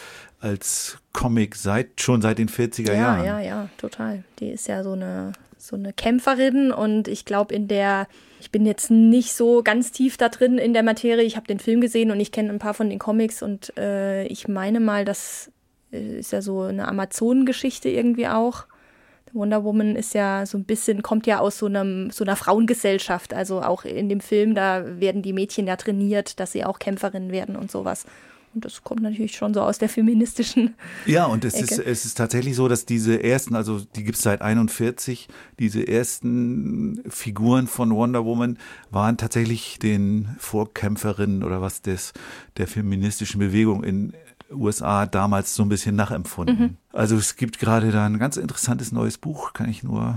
Comic schon seit den 40er Jahren. Ja, total. Die ist ja so eine Kämpferin, und ich glaube ich bin jetzt nicht so ganz tief da drin in der Materie. Ich habe den Film gesehen und ich kenne ein paar von den Comics, und ich meine mal, das ist ja so eine Amazonengeschichte irgendwie auch. Wonder Woman ist ja so ein bisschen, kommt ja aus so einer Frauengesellschaft. Also auch in dem Film, da werden die Mädchen ja trainiert, dass sie auch Kämpferinnen werden und sowas. Und das kommt natürlich schon so aus der feministischen Ja, und es Ecke. ist tatsächlich so, dass diese ersten, also die gibt es seit 41, diese ersten Figuren von Wonder Woman waren tatsächlich den Vorkämpferinnen oder was der feministischen Bewegung in USA damals so ein bisschen nachempfunden. Also es gibt gerade da ein ganz interessantes neues Buch, kann ich nur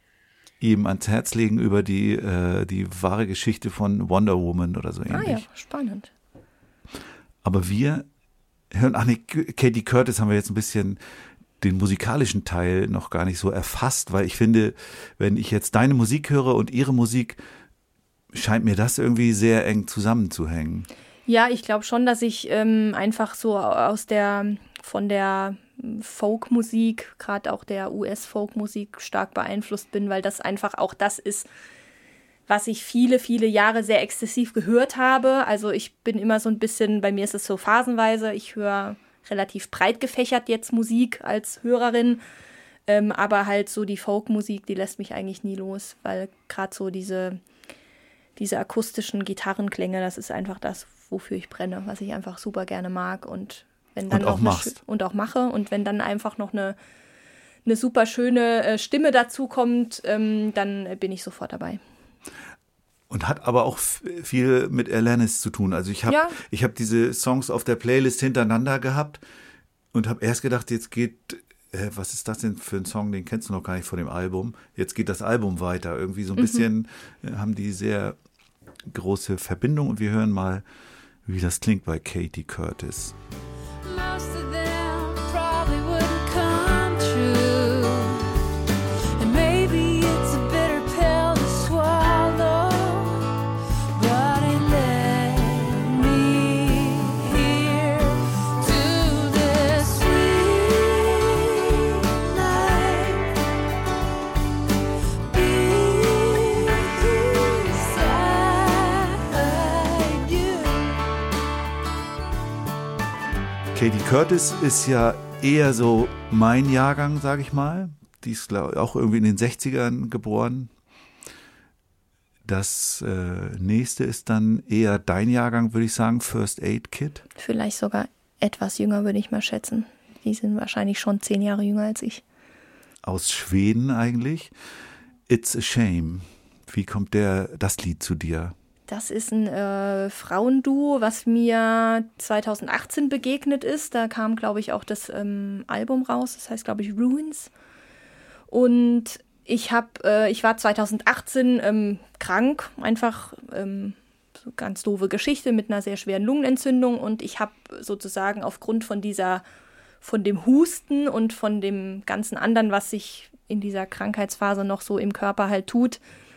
ihm ans Herz legen, über die wahre Geschichte von Wonder Woman oder so ähnlich. Ah ja, spannend. Aber wir hören, Katie Curtis haben wir jetzt ein bisschen den musikalischen Teil noch gar nicht so erfasst, weil ich finde, wenn ich jetzt deine Musik höre und ihre Musik, scheint mir das irgendwie sehr eng zusammenzuhängen. Ja, ich glaube schon, dass ich einfach so von der Folkmusik, gerade auch der US-Folkmusik stark beeinflusst bin, weil das einfach auch das ist, was ich viele, viele Jahre sehr exzessiv gehört habe. Also ich bin immer so ein bisschen, bei mir ist es so phasenweise, ich höre relativ breit gefächert jetzt Musik als Hörerin, aber halt so die Folkmusik, die lässt mich eigentlich nie los, weil gerade so diese akustischen Gitarrenklänge, das ist einfach das, wofür ich brenne, was ich einfach super gerne mag, und wenn dann auch machst. Und auch mache, und wenn dann einfach noch eine super schöne Stimme dazu kommt, dann bin ich sofort dabei. Und hat aber auch viel mit Alanis zu tun. Also ich habe diese Songs auf der Playlist hintereinander gehabt und habe erst gedacht, jetzt geht, was ist das denn für ein Song, den kennst du noch gar nicht von dem Album. Jetzt geht das Album weiter. Irgendwie so ein bisschen haben die sehr große Verbindung, und wir hören mal, wie das klingt bei Katie Curtis. Most of them probably wouldn't come true. And maybe it's a bitter Katie Curtis ist ja eher so mein Jahrgang, sage ich mal. Die ist, glaube ich, auch irgendwie in den 60ern geboren. Das nächste ist dann eher dein Jahrgang, würde ich sagen, First Aid Kit. Vielleicht sogar etwas jünger, würde ich mal schätzen. Die sind wahrscheinlich schon 10 Jahre jünger als ich. Aus Schweden eigentlich. It's a Shame. Wie kommt das Lied zu dir? Das ist ein Frauenduo, was mir 2018 begegnet ist. Da kam, glaube ich, auch das Album raus. Das heißt, glaube ich, Ruins. Und ich war 2018 krank, einfach so ganz doofe Geschichte mit einer sehr schweren Lungenentzündung. Und ich habe sozusagen aufgrund von dem Husten und von dem ganzen anderen, was sich in dieser Krankheitsphase noch so im Körper halt tut,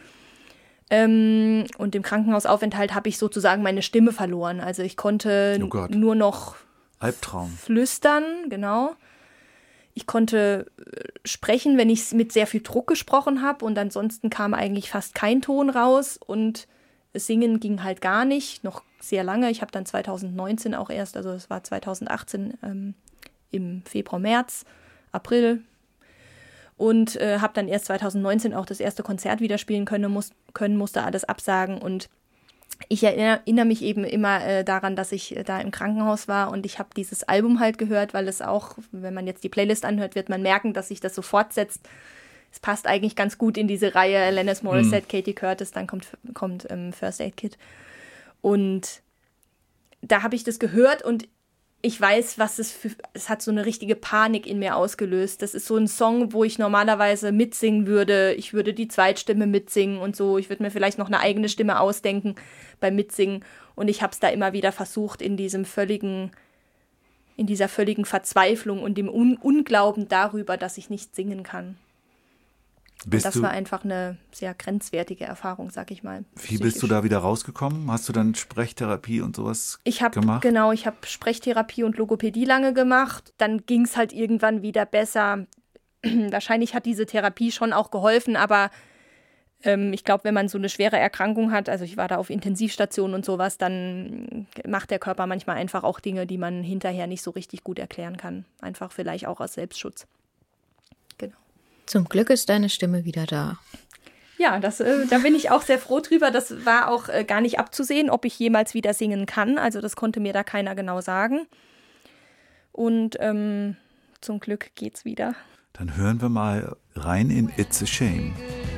und im Krankenhausaufenthalt habe ich sozusagen meine Stimme verloren. Also ich konnte nur noch Albtraum. Flüstern, genau. Ich konnte sprechen, wenn ich mit sehr viel Druck gesprochen habe, und ansonsten kam eigentlich fast kein Ton raus, und Singen ging halt gar nicht, noch sehr lange. Ich habe dann 2019 auch erst, also es war 2018 im Februar, März, April, und habe dann erst 2019 auch das erste Konzert wieder spielen können, musste alles absagen. Und ich erinnere mich eben immer daran, dass ich da im Krankenhaus war, und ich habe dieses Album halt gehört, weil es auch, wenn man jetzt die Playlist anhört, wird man merken, dass sich das so fortsetzt. Es passt eigentlich ganz gut in diese Reihe Alanis Morissette, Katie Curtis, dann kommt First Aid Kit. Und da habe ich das gehört, und ich weiß, es hat so eine richtige Panik in mir ausgelöst. Das ist so ein Song, wo ich normalerweise mitsingen würde. Ich würde die Zweitstimme mitsingen und so. Ich würde mir vielleicht noch eine eigene Stimme ausdenken beim Mitsingen. Und ich habe es da immer wieder versucht, in dieser völligen Verzweiflung und dem Unglauben darüber, dass ich nicht singen kann. Das war einfach eine sehr grenzwertige Erfahrung, sag ich mal. Wie bist du da wieder rausgekommen? Hast du dann Sprechtherapie und sowas gemacht? Genau, ich habe Sprechtherapie und Logopädie lange gemacht. Dann ging es halt irgendwann wieder besser. Wahrscheinlich hat diese Therapie schon auch geholfen, aber ich glaube, wenn man so eine schwere Erkrankung hat, also ich war da auf Intensivstation und sowas, dann macht der Körper manchmal einfach auch Dinge, die man hinterher nicht so richtig gut erklären kann. Einfach vielleicht auch aus Selbstschutz. Genau. Zum Glück ist deine Stimme wieder da. Ja, da bin ich auch sehr froh drüber. Das war auch gar nicht abzusehen, ob ich jemals wieder singen kann. Also das konnte mir da keiner genau sagen. Und zum Glück geht's wieder. Dann hören wir mal rein in It's a Shame.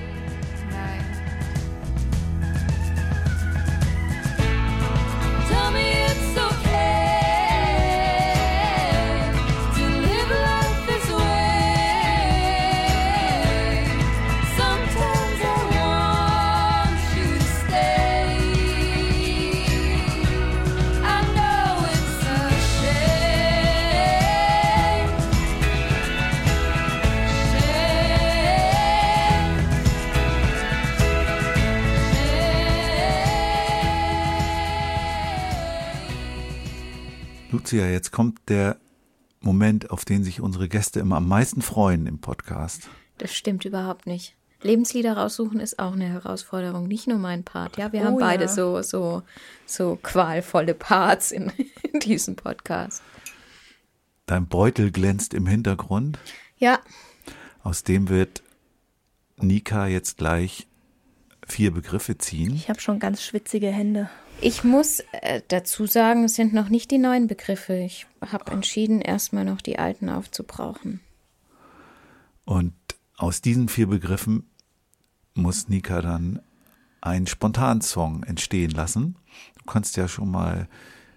Lucia, jetzt kommt der Moment, auf den sich unsere Gäste immer am meisten freuen im Podcast. Das stimmt überhaupt nicht. Lebenslieder raussuchen ist auch eine Herausforderung, nicht nur mein Part. Ja, wir haben beide so qualvolle Parts in diesem Podcast. Dein Beutel glänzt im Hintergrund. Ja. Aus dem wird Nika jetzt gleich 4 Begriffe ziehen. Ich habe schon ganz schwitzige Hände. Ich muss dazu sagen, es sind noch nicht die neuen Begriffe. Ich habe entschieden, erstmal noch die alten aufzubrauchen. Und aus diesen 4 Begriffen muss Nika dann einen Spontansong entstehen lassen. Du kannst ja schon mal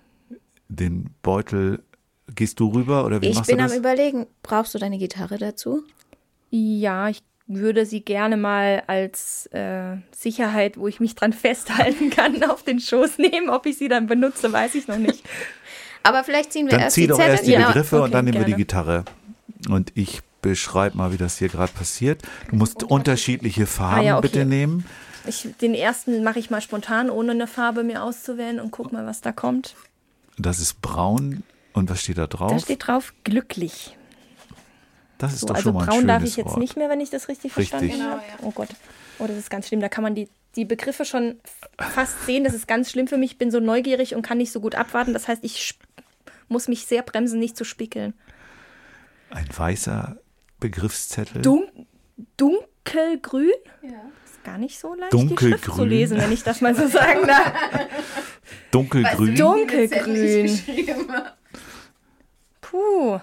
den Beutel, gehst du rüber oder wie machst du das? Ich bin am Überlegen, brauchst du deine Gitarre dazu? Ja, ich würde sie gerne mal als Sicherheit, wo ich mich dran festhalten kann, auf den Schoß nehmen. Ob ich sie dann benutze, weiß ich noch nicht. Aber vielleicht ziehen wir dann erst die Zettel. Dann zieh doch erst die Begriffe und dann nehmen gerne. wir die Gitarre. Und ich beschreibe mal, wie das hier gerade passiert. Du musst unterschiedliche Farben bitte nehmen. Den ersten mache ich mal spontan, ohne eine Farbe mir auszuwählen, und guck mal, was da kommt. Das ist braun. Und was steht da drauf? Da steht drauf glücklich. Das ist So, doch also schon mal ein braun schönes darf ich jetzt Wort. nicht mehr, wenn ich das richtig verstanden habe. Oh Gott. Oh, das ist ganz schlimm. Da kann man die Begriffe schon fast sehen. Das ist ganz schlimm für mich. Ich bin so neugierig und kann nicht so gut abwarten. Das heißt, ich muss mich sehr bremsen, nicht zu spickeln. Ein weißer Begriffszettel. Dunkelgrün? Ja. Ist gar nicht so leicht, die Schrift zu lesen, wenn ich das mal so sagen darf. Dunkelgrün. Dunkelgrün. Puh.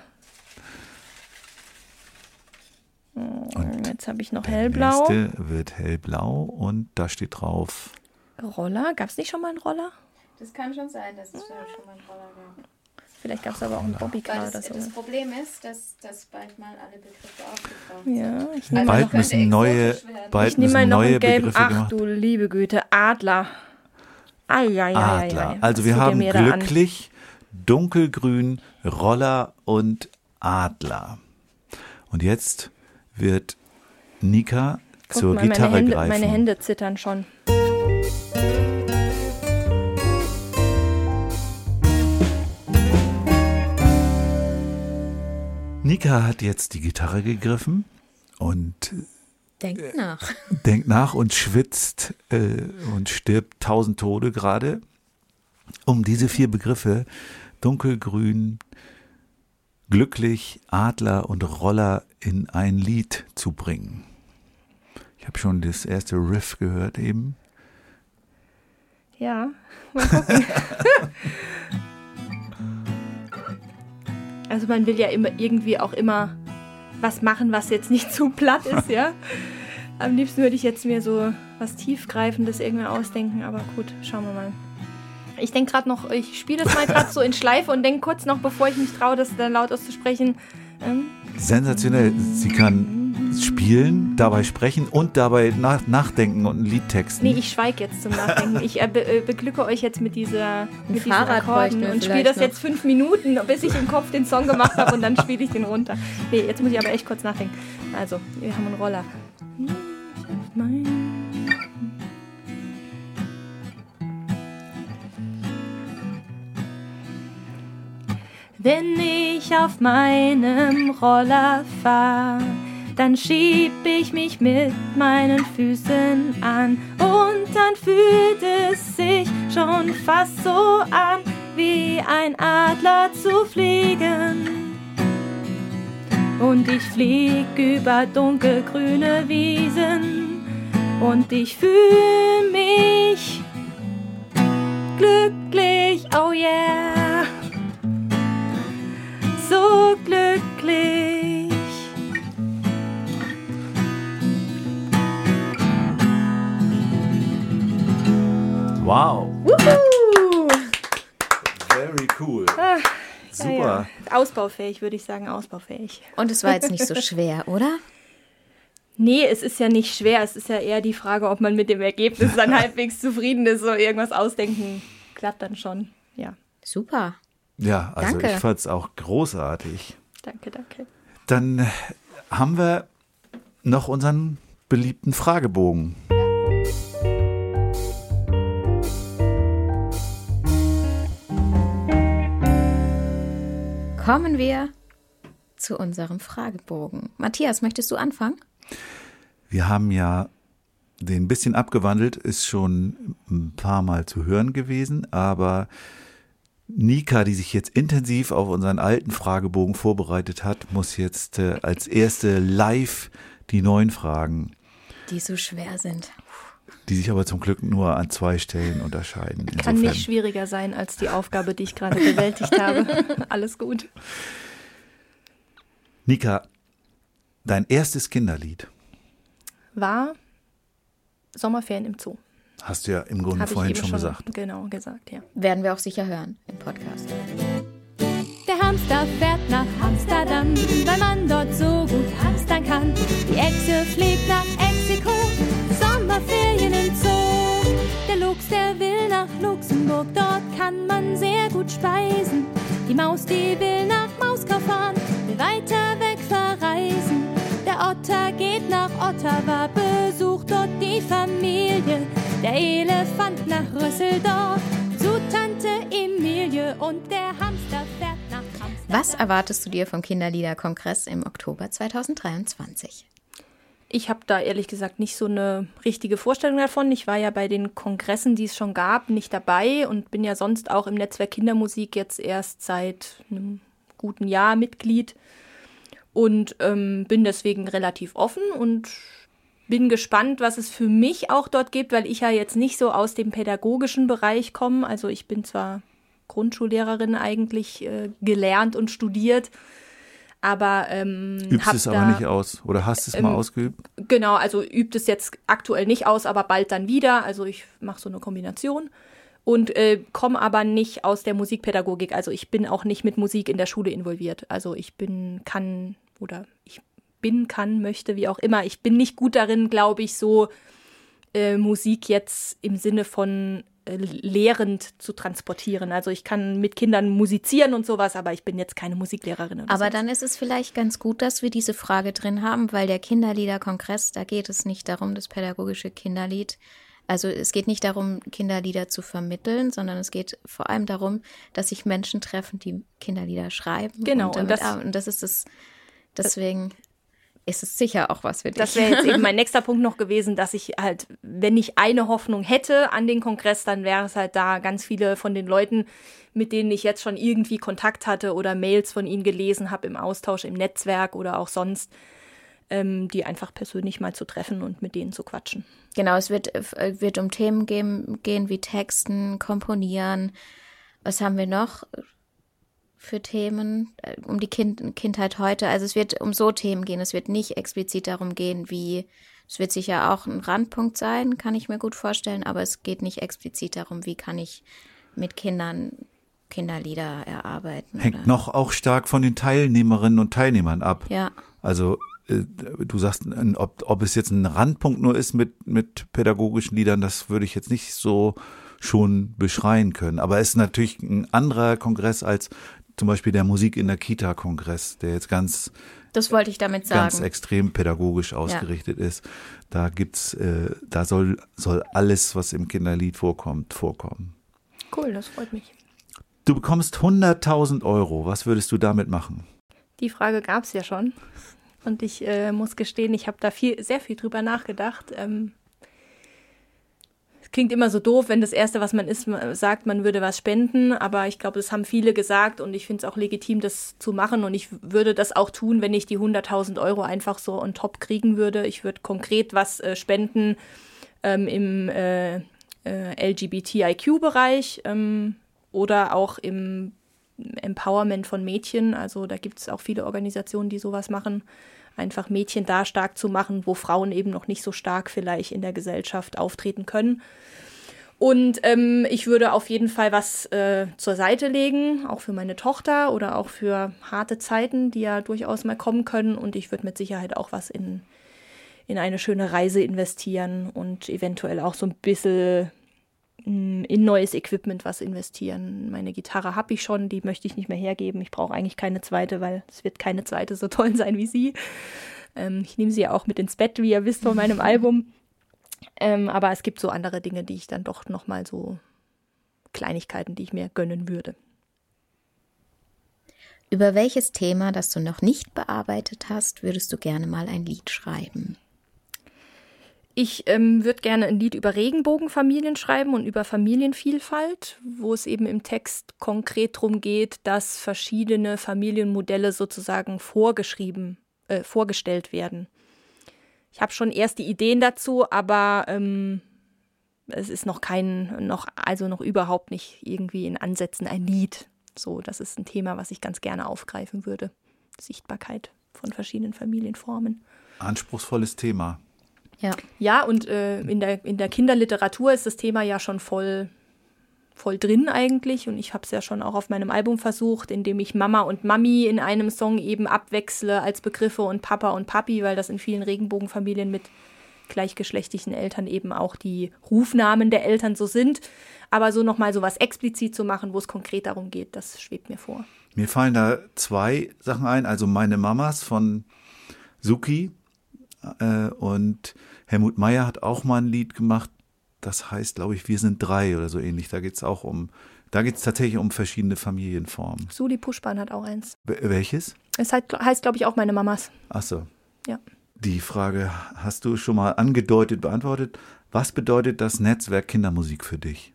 Und jetzt habe ich noch hellblau. Der nächste wird hellblau und da steht drauf. Roller? Gab es nicht schon mal einen Roller? Das kann schon sein, dass es schon mal einen Roller gab. Vielleicht gab es aber auch einen Bobbycar oder so. Das Problem ist, dass bald mal alle Begriffe aufgetaucht sind. Ja, ich nehme bald müssen neue noch einen gelben, Begriffe ach gemacht. Du liebe Güte, Adler. Adler. Also wir haben glücklich, dunkelgrün, Roller und Adler. Und jetzt wird Nika zur Gitarre greifen. Meine Hände zittern schon. Nika hat jetzt die Gitarre gegriffen und denkt nach und schwitzt und stirbt 1000 Tode gerade, um diese 4 Begriffe dunkelgrün, glücklich, Adler und Roller in ein Lied zu bringen. Ich habe schon das erste Riff gehört eben. Ja, mal gucken. Also man will ja irgendwie auch immer was machen, was jetzt nicht zu platt ist, ja. Am liebsten würde ich jetzt mir so was Tiefgreifendes irgendwie ausdenken, aber gut, schauen wir mal. Ich denke gerade noch, ich spiele das mal gerade so in Schleife und denke kurz noch, bevor ich mich traue, das dann laut auszusprechen. Sensationell. Sie kann spielen, dabei sprechen und dabei nachdenken und ein Lied texten. Nee, ich schweige jetzt zum Nachdenken. Ich beglücke euch jetzt mit diesen Akkorden und spiele das jetzt 5 Minuten, bis ich im Kopf den Song gemacht habe und dann spiele ich den runter. Nee, jetzt muss ich aber echt kurz nachdenken. Also, wir haben einen Roller. Wenn ich auf meinem Roller fahr, dann schieb ich mich mit meinen Füßen an und dann fühlt es sich schon fast so an, wie ein Adler zu fliegen. Und ich flieg über dunkelgrüne Wiesen und ich fühl mich glücklich, oh yeah, so glücklich. Wow. Wuhu! Very cool. Super. Ja. Ausbaufähig, würde ich sagen, ausbaufähig. Und es war jetzt nicht so schwer, oder? Nee, es ist ja nicht schwer. Es ist ja eher die Frage, ob man mit dem Ergebnis dann halbwegs zufrieden ist. So irgendwas ausdenken klappt dann schon. Ja. Super. Ja, also Danke. Ich fand es auch großartig. Danke, danke. Dann haben wir noch unseren beliebten Fragebogen. Kommen wir zu unserem Fragebogen. Matthias, möchtest du anfangen? Wir haben ja den ein bisschen abgewandelt, ist schon ein paar Mal zu hören gewesen, aber Nika, die sich jetzt intensiv auf unseren alten Fragebogen vorbereitet hat, muss jetzt als erste live die neuen Fragen, die so schwer sind. Die sich aber zum Glück nur an 2 Stellen unterscheiden. Kann nicht schwieriger sein als die Aufgabe, die ich gerade bewältigt habe. Alles gut. Nika, dein erstes Kinderlied war Sommerferien im Zoo. Hast du ja im Grunde vorhin schon gesagt. Genau, gesagt, ja. Werden wir auch sicher hören im Podcast. Der Hamster fährt nach Amsterdam, weil man dort so gut hamstern kann. Die Echse fliegt nach Mexiko, Sommerferien im Zoo. Der Luchs, der will nach Luxemburg, dort kann man sehr gut speisen. Die Maus, die will nach Moskau fahren, will weiter weg verreisen. Der Otter geht nach Ottawa, besucht dort die Familie. Der Elefant nach Rüsseldorf, zu Tante Emilie. Und der Hamster fährt nach Amsterdam. Was erwartest du dir vom Kinderliederkongress im Oktober 2023? Ich habe da ehrlich gesagt nicht so eine richtige Vorstellung davon. Ich war ja bei den Kongressen, die es schon gab, nicht dabei und bin ja sonst auch im Netzwerk Kindermusik jetzt erst seit einem guten Jahr Mitglied und bin deswegen relativ offen und bin gespannt, was es für mich auch dort gibt, weil ich ja jetzt nicht so aus dem pädagogischen Bereich komme. Also ich bin zwar Grundschullehrerin eigentlich gelernt und studiert, aber übst es aber nicht aus oder hast es mal ausgeübt? Genau, also übt es jetzt aktuell nicht aus, aber bald dann wieder. Also ich mache so eine Kombination und komme aber nicht aus der Musikpädagogik. Also ich bin auch nicht mit Musik in der Schule involviert. Also möchte, wie auch immer. Ich bin nicht gut darin, glaube ich, so Musik jetzt im Sinne von lehrend zu transportieren. Also ich kann mit Kindern musizieren und sowas, aber ich bin jetzt keine Musiklehrerin. Aber so. Dann ist es vielleicht ganz gut, dass wir diese Frage drin haben, weil der Kinderliederkongress, da geht es nicht darum, das pädagogische Kinderlied, also es geht nicht darum, Kinderlieder zu vermitteln, sondern es geht vor allem darum, dass sich Menschen treffen, die Kinderlieder schreiben. Genau. Und das ist es, deswegen ist es sicher auch was für dich. Das wäre jetzt eben mein nächster Punkt noch gewesen, dass ich halt, wenn ich eine Hoffnung hätte an den Kongress, dann wäre es halt da ganz viele von den Leuten, mit denen ich jetzt schon irgendwie Kontakt hatte oder Mails von ihnen gelesen habe im Austausch im Netzwerk oder auch sonst, die einfach persönlich mal zu treffen und mit denen zu quatschen. Genau, es wird um Themen gehen wie Texten, Komponieren. Was haben wir noch für Themen? Um die Kindheit heute. Also es wird um so Themen gehen. Es wird nicht explizit darum gehen, es wird sicher auch ein Randpunkt sein, kann ich mir gut vorstellen, aber es geht nicht explizit darum, wie kann ich mit Kindern Kinderlieder erarbeiten. Hängt noch auch stark von den Teilnehmerinnen und Teilnehmern ab. Ja. Also du sagst, ob es jetzt ein Randpunkt nur ist mit pädagogischen Liedern, das würde ich jetzt nicht so schon beschreien können. Aber es ist natürlich ein anderer Kongress als zum Beispiel der Musik in der Kita-Kongress, der jetzt das wollte ich damit sagen, ganz extrem pädagogisch ausgerichtet ist. Da da soll alles, was im Kinderlied vorkommen. Cool, das freut mich. Du bekommst 100.000 €. Was würdest du damit machen? Die Frage gab es ja schon. Und ich muss gestehen, ich habe da sehr viel drüber nachgedacht. Es klingt immer so doof, wenn das Erste, was man sagt, man würde was spenden. Aber ich glaube, das haben viele gesagt und ich finde es auch legitim, das zu machen. Und ich würde das auch tun, wenn ich die 100.000 € einfach so on top kriegen würde. Ich würde konkret was spenden im LGBTIQ-Bereich oder auch im Empowerment von Mädchen. Also da gibt es auch viele Organisationen, die sowas machen. Einfach Mädchen da stark zu machen, wo Frauen eben noch nicht so stark vielleicht in der Gesellschaft auftreten können. Und ich würde auf jeden Fall was zur Seite legen, auch für meine Tochter oder auch für harte Zeiten, die ja durchaus mal kommen können. Und ich würde mit Sicherheit auch was in eine schöne Reise investieren und eventuell auch so ein bisschen in neues Equipment was investieren. Meine Gitarre habe ich schon, die möchte ich nicht mehr hergeben. Ich brauche eigentlich keine zweite, weil es wird keine zweite so toll sein wie sie. Ich nehme sie ja auch mit ins Bett, wie ihr wisst von meinem Album. Aber es gibt so andere Dinge, die ich dann doch nochmal so Kleinigkeiten, die ich mir gönnen würde. Über welches Thema, das du noch nicht bearbeitet hast, würdest du gerne mal ein Lied schreiben? Ich würde gerne ein Lied über Regenbogenfamilien schreiben und über Familienvielfalt, wo es eben im Text konkret darum geht, dass verschiedene Familienmodelle sozusagen vorgestellt werden. Ich habe schon erste Ideen dazu, aber es ist noch überhaupt nicht irgendwie in Ansätzen ein Lied. So, das ist ein Thema, was ich ganz gerne aufgreifen würde. Sichtbarkeit von verschiedenen Familienformen. Anspruchsvolles Thema. Ja, und in der Kinderliteratur ist das Thema ja schon voll drin eigentlich. Und ich habe es ja schon auch auf meinem Album versucht, indem ich Mama und Mami in einem Song eben abwechsle als Begriffe und Papa und Papi, weil das in vielen Regenbogenfamilien mit gleichgeschlechtlichen Eltern eben auch die Rufnamen der Eltern so sind. Aber so nochmal so was explizit zu machen, wo es konkret darum geht, das schwebt mir vor. Mir fallen da zwei Sachen ein. Also meine Mamas von Suki. Und Helmut Meyer hat auch mal ein Lied gemacht, das heißt, glaube ich, Wir sind 3 oder so ähnlich. Da geht es tatsächlich um verschiedene Familienformen. Suli Puschpan hat auch eins. Welches? Es heißt, glaube ich, auch Meine Mamas. Ach so. Ja. Die Frage hast du schon mal angedeutet, beantwortet. Was bedeutet das Netzwerk Kindermusik für dich?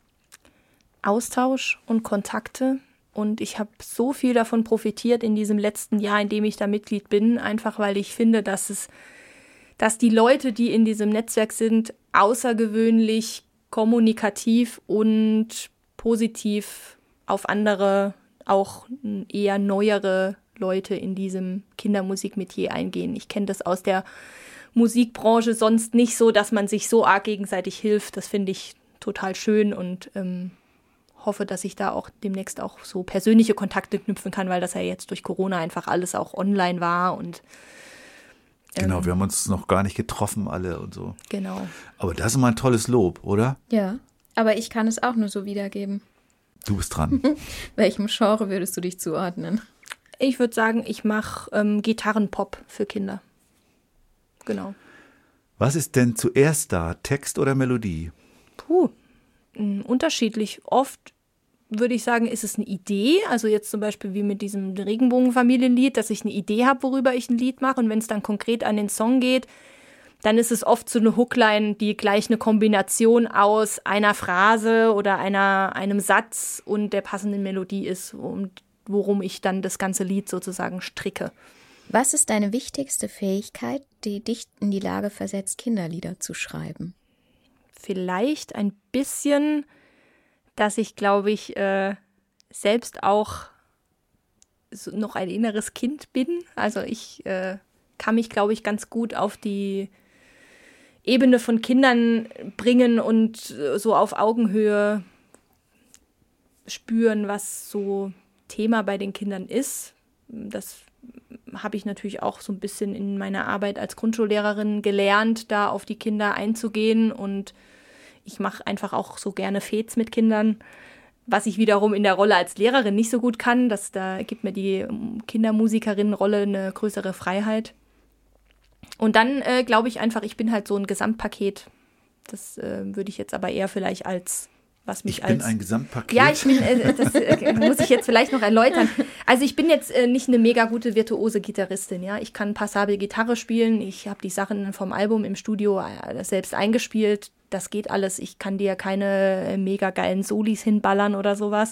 Austausch und Kontakte. Und ich habe so viel davon profitiert in diesem letzten Jahr, in dem ich da Mitglied bin. Einfach weil ich finde, dass die Leute, die in diesem Netzwerk sind, außergewöhnlich kommunikativ und positiv auf andere, auch eher neuere Leute in diesem Kindermusikmetier eingehen. Ich kenne das aus der Musikbranche sonst nicht so, dass man sich so arg gegenseitig hilft. Das finde ich total schön und hoffe, dass ich da auch demnächst auch so persönliche Kontakte knüpfen kann, weil das ja jetzt durch Corona einfach alles auch online war und genau, wir haben uns noch gar nicht getroffen alle und so. Genau. Aber das ist mal ein tolles Lob, oder? Ja, aber ich kann es auch nur so wiedergeben. Du bist dran. Welchem Genre würdest du dich zuordnen? Ich würde sagen, ich mache Gitarrenpop für Kinder. Genau. Was ist denn zuerst da, Text oder Melodie? Unterschiedlich. Oft würde ich sagen, ist es eine Idee. Also jetzt zum Beispiel wie mit diesem Regenbogenfamilienlied, dass ich eine Idee habe, worüber ich ein Lied mache. Und wenn es dann konkret an den Song geht, dann ist es oft so eine Hookline, die gleich eine Kombination aus einer Phrase oder einem Satz und der passenden Melodie ist, und worum ich dann das ganze Lied sozusagen stricke. Was ist deine wichtigste Fähigkeit, die dich in die Lage versetzt, Kinderlieder zu schreiben? Vielleicht ein bisschen, dass ich, glaube ich, selbst auch so noch ein inneres Kind bin. Also ich kann mich, glaube ich, ganz gut auf die Ebene von Kindern bringen und so auf Augenhöhe spüren, was so Thema bei den Kindern ist. Das habe ich natürlich auch so ein bisschen in meiner Arbeit als Grundschullehrerin gelernt, da auf die Kinder einzugehen, und ich mache einfach auch so gerne Fets mit Kindern, was ich wiederum in der Rolle als Lehrerin nicht so gut kann. Da gibt mir die Kindermusikerinnenrolle eine größere Freiheit. Und dann glaube ich einfach, ich bin halt so ein Gesamtpaket. Das würde ich jetzt aber eher vielleicht als was mich als... Ich bin ein Gesamtpaket. Ja, das muss ich jetzt vielleicht noch erläutern. Also ich bin jetzt nicht eine mega gute virtuose Gitarristin, ja. Ich kann passabel Gitarre spielen, ich habe die Sachen vom Album im Studio selbst eingespielt, das geht alles. Ich kann dir keine mega geilen Solis hinballern oder sowas.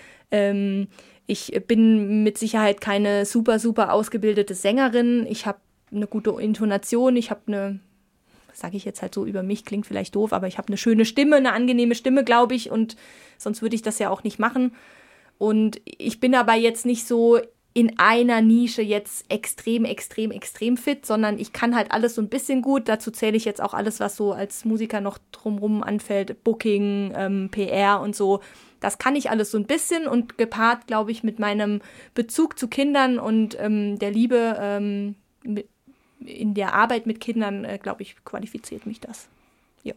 Ich bin mit Sicherheit keine super, super ausgebildete Sängerin. Ich habe eine gute Intonation, ich habe eine... sage ich jetzt halt so über mich, klingt vielleicht doof, aber ich habe eine schöne Stimme, eine angenehme Stimme, glaube ich, und sonst würde ich das ja auch nicht machen. Und ich bin aber jetzt nicht so in einer Nische jetzt extrem, extrem, extrem fit, sondern ich kann halt alles so ein bisschen gut. Dazu zähle ich jetzt auch alles, was so als Musiker noch drumherum anfällt, Booking, PR und so. Das kann ich alles so ein bisschen, und gepaart, glaube ich, mit meinem Bezug zu Kindern und der Liebe in der Arbeit mit Kindern, glaube ich, qualifiziert mich das. Ja.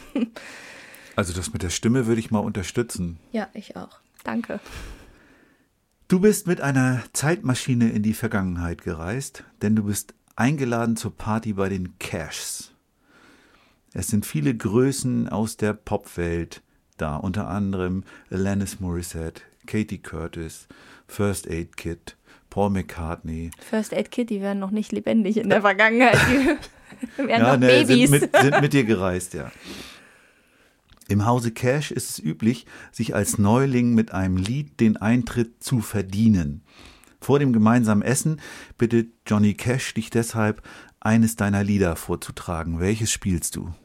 Also das mit der Stimme würde ich mal unterstützen. Ja, ich auch. Danke. Du bist mit einer Zeitmaschine in die Vergangenheit gereist, denn du bist eingeladen zur Party bei den Cashs. Es sind viele Größen aus der Popwelt da, unter anderem Alanis Morissette, Katie Curtis, First Aid Kid, Paul McCartney. First Aid Kid, die wären noch nicht lebendig in der Vergangenheit. Die wären noch Babys. Sind mit dir gereist, ja. Im Hause Cash ist es üblich, sich als Neuling mit einem Lied den Eintritt zu verdienen. Vor dem gemeinsamen Essen bittet Johnny Cash dich deshalb, eines deiner Lieder vorzutragen. Welches spielst du?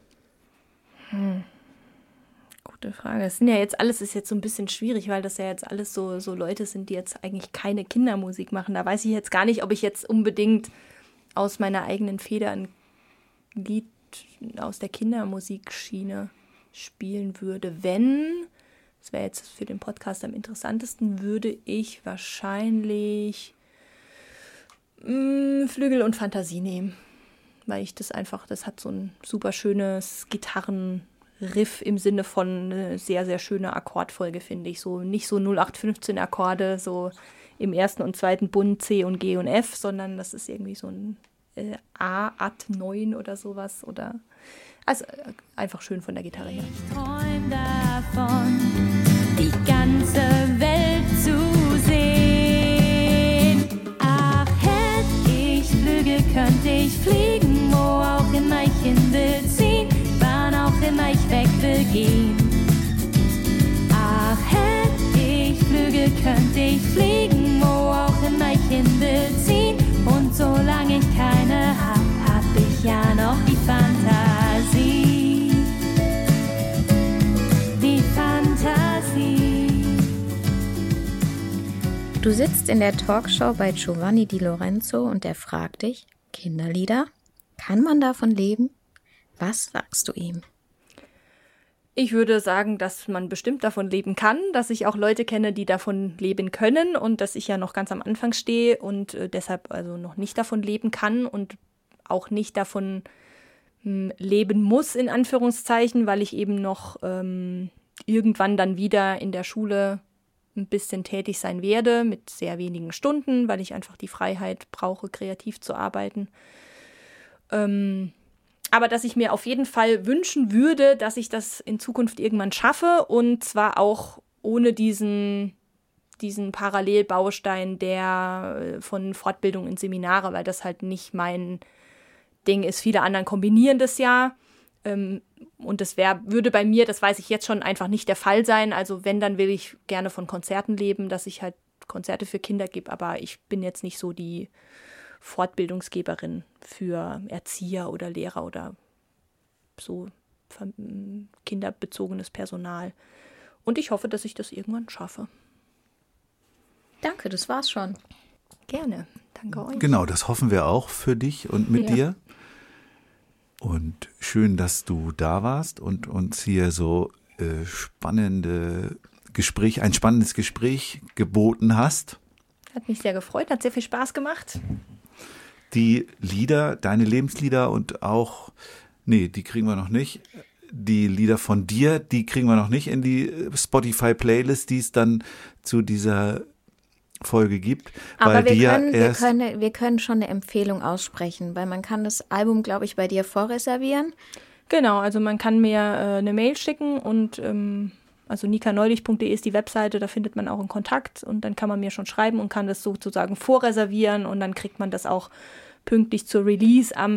Gute Frage. Das sind ja jetzt alles, ist jetzt so ein bisschen schwierig, weil das ja jetzt alles so Leute sind, die jetzt eigentlich keine Kindermusik machen. Da weiß ich jetzt gar nicht, ob ich jetzt unbedingt aus meiner eigenen Feder ein Lied aus der Kindermusikschiene spielen würde. Wenn, das wäre jetzt für den Podcast am interessantesten, würde ich wahrscheinlich Flügel und Fantasie nehmen. Weil ich das einfach, das hat so ein super schönes Gitarrenriff im Sinne von eine sehr, sehr schöne Akkordfolge, finde ich. So nicht so 0815 Akkorde, so im ersten und zweiten Bund C und G und F, sondern das ist irgendwie so ein A-Ad-9 oder sowas. Oder also einfach schön von der Gitarre her. Ich träum davon, die ganze Welt zu sehen. Ach, hätte ich Flügel, könnte ich fliegen. könnte ich fliegen, wo auch immer ich hin will ziehen. Und solange ich keine hab ich ja noch die Fantasie. Die Fantasie. Du sitzt in der Talkshow bei Giovanni Di Lorenzo und er fragt dich, Kinderlieder, kann man davon leben? Was sagst du ihm? Ich würde sagen, dass man bestimmt davon leben kann, dass ich auch Leute kenne, die davon leben können und dass ich ja noch ganz am Anfang stehe und deshalb also noch nicht davon leben kann und auch nicht davon leben muss, in Anführungszeichen, weil ich eben noch irgendwann dann wieder in der Schule ein bisschen tätig sein werde, mit sehr wenigen Stunden, weil ich einfach die Freiheit brauche, kreativ zu arbeiten. Aber dass ich mir auf jeden Fall wünschen würde, dass ich das in Zukunft irgendwann schaffe und zwar auch ohne diesen Parallelbaustein der von Fortbildung in Seminare, weil das halt nicht mein Ding ist. Viele anderen kombinieren das ja und das würde bei mir, das weiß ich jetzt schon, einfach nicht der Fall sein. Also wenn, dann will ich gerne von Konzerten leben, dass ich halt Konzerte für Kinder gebe, aber ich bin jetzt nicht so die Fortbildungsgeberin für Erzieher oder Lehrer oder so kinderbezogenes Personal. Und ich hoffe, dass ich das irgendwann schaffe. Danke, das war's schon. Gerne, danke euch. Genau, das hoffen wir auch für dich und mit dir. Und schön, dass du da warst und uns hier so ein spannendes Gespräch geboten hast. Hat mich sehr gefreut, hat sehr viel Spaß gemacht. Die Lieder, deine Lebenslieder und auch, die kriegen wir noch nicht. Die Lieder von dir, die kriegen wir noch nicht in die Spotify-Playlist, die es dann zu dieser Folge gibt. Aber wir können schon eine Empfehlung aussprechen, weil man kann das Album, glaube ich, bei dir vorreservieren. Genau, also man kann mir eine Mail schicken und also nikaneulich.de ist die Webseite, da findet man auch einen Kontakt und dann kann man mir schon schreiben und kann das sozusagen vorreservieren und dann kriegt man das auch pünktlich zur Release am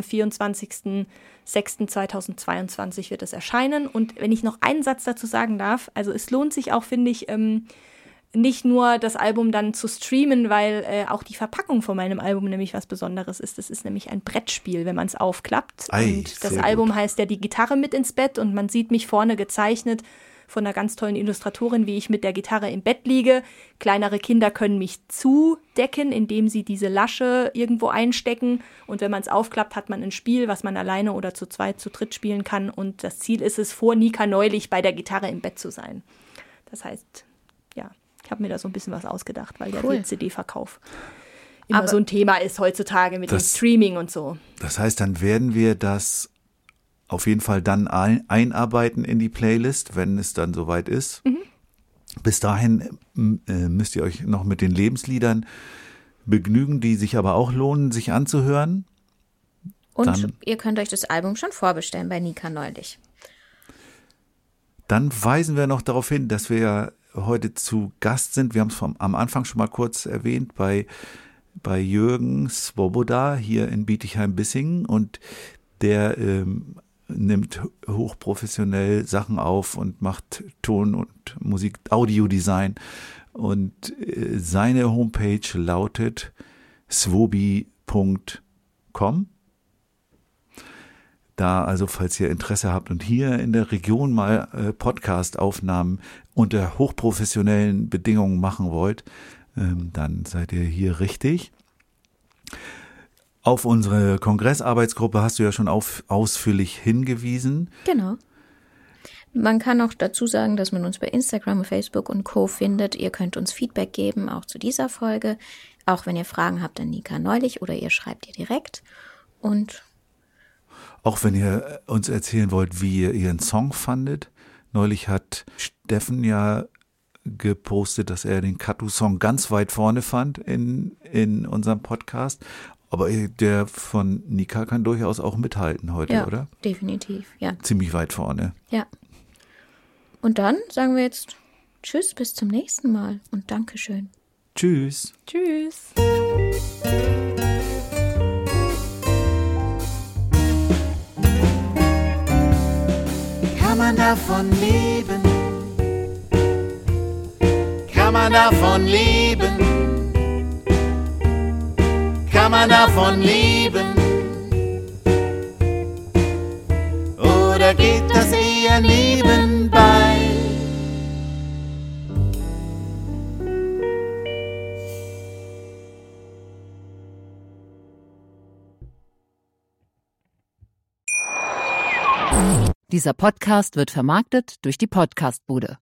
24.06.2022 wird es erscheinen. Und wenn ich noch einen Satz dazu sagen darf, also es lohnt sich auch, finde ich, nicht nur das Album dann zu streamen, weil auch die Verpackung von meinem Album nämlich was Besonderes ist. Das ist nämlich ein Brettspiel, wenn man es aufklappt. Und das Album heißt ja Die Gitarre mit ins Bett und man sieht mich vorne gezeichnet von einer ganz tollen Illustratorin, wie ich mit der Gitarre im Bett liege. Kleinere Kinder können mich zudecken, indem sie diese Lasche irgendwo einstecken. Und wenn man es aufklappt, hat man ein Spiel, was man alleine oder zu zweit, zu dritt spielen kann. Und das Ziel ist es, vor Nika Neulich bei der Gitarre im Bett zu sein. Das heißt, ja, ich habe mir da so ein bisschen was ausgedacht, weil der CD-Verkauf immer so ein Thema ist heutzutage mit dem Streaming und so. Das heißt, dann werden wir das auf jeden Fall dann einarbeiten in die Playlist, wenn es dann soweit ist. Mhm. Bis dahin müsst ihr euch noch mit den Lebensliedern begnügen, die sich aber auch lohnen, sich anzuhören. Und ihr könnt euch das Album schon vorbestellen bei Nika Neulich. Dann weisen wir noch darauf hin, dass wir ja heute zu Gast sind. Wir haben es am Anfang schon mal kurz erwähnt bei Jürgen Swoboda hier in Bietigheim-Bissingen und der nimmt hochprofessionell Sachen auf und macht Ton- und Musik, Audiodesign. Und seine Homepage lautet swobi.com. Da also, falls ihr Interesse habt und hier in der Region mal Podcast-Aufnahmen unter hochprofessionellen Bedingungen machen wollt, dann seid ihr hier richtig. Auf unsere Kongressarbeitsgruppe hast du ja schon ausführlich hingewiesen. Genau. Man kann auch dazu sagen, dass man uns bei Instagram, Facebook und Co. findet. Ihr könnt uns Feedback geben, auch zu dieser Folge. Auch wenn ihr Fragen habt an Nika Neulich oder ihr schreibt ihr direkt. Und auch wenn ihr uns erzählen wollt, wie ihr ihren Song fandet. Neulich hat Steffen ja gepostet, dass er den Katu-Song ganz weit vorne fand in unserem Podcast. Aber der von Nika kann durchaus auch mithalten heute, ja, oder? Definitiv, ja. Ziemlich weit vorne. Ja. Und dann sagen wir jetzt Tschüss, bis zum nächsten Mal und Dankeschön. Tschüss. Tschüss. Kann man davon leben? Kann Kann man davon leben? Kann man davon leben? Oder geht das eher nebenbei? Dieser Podcast wird vermarktet durch die Podcastbude.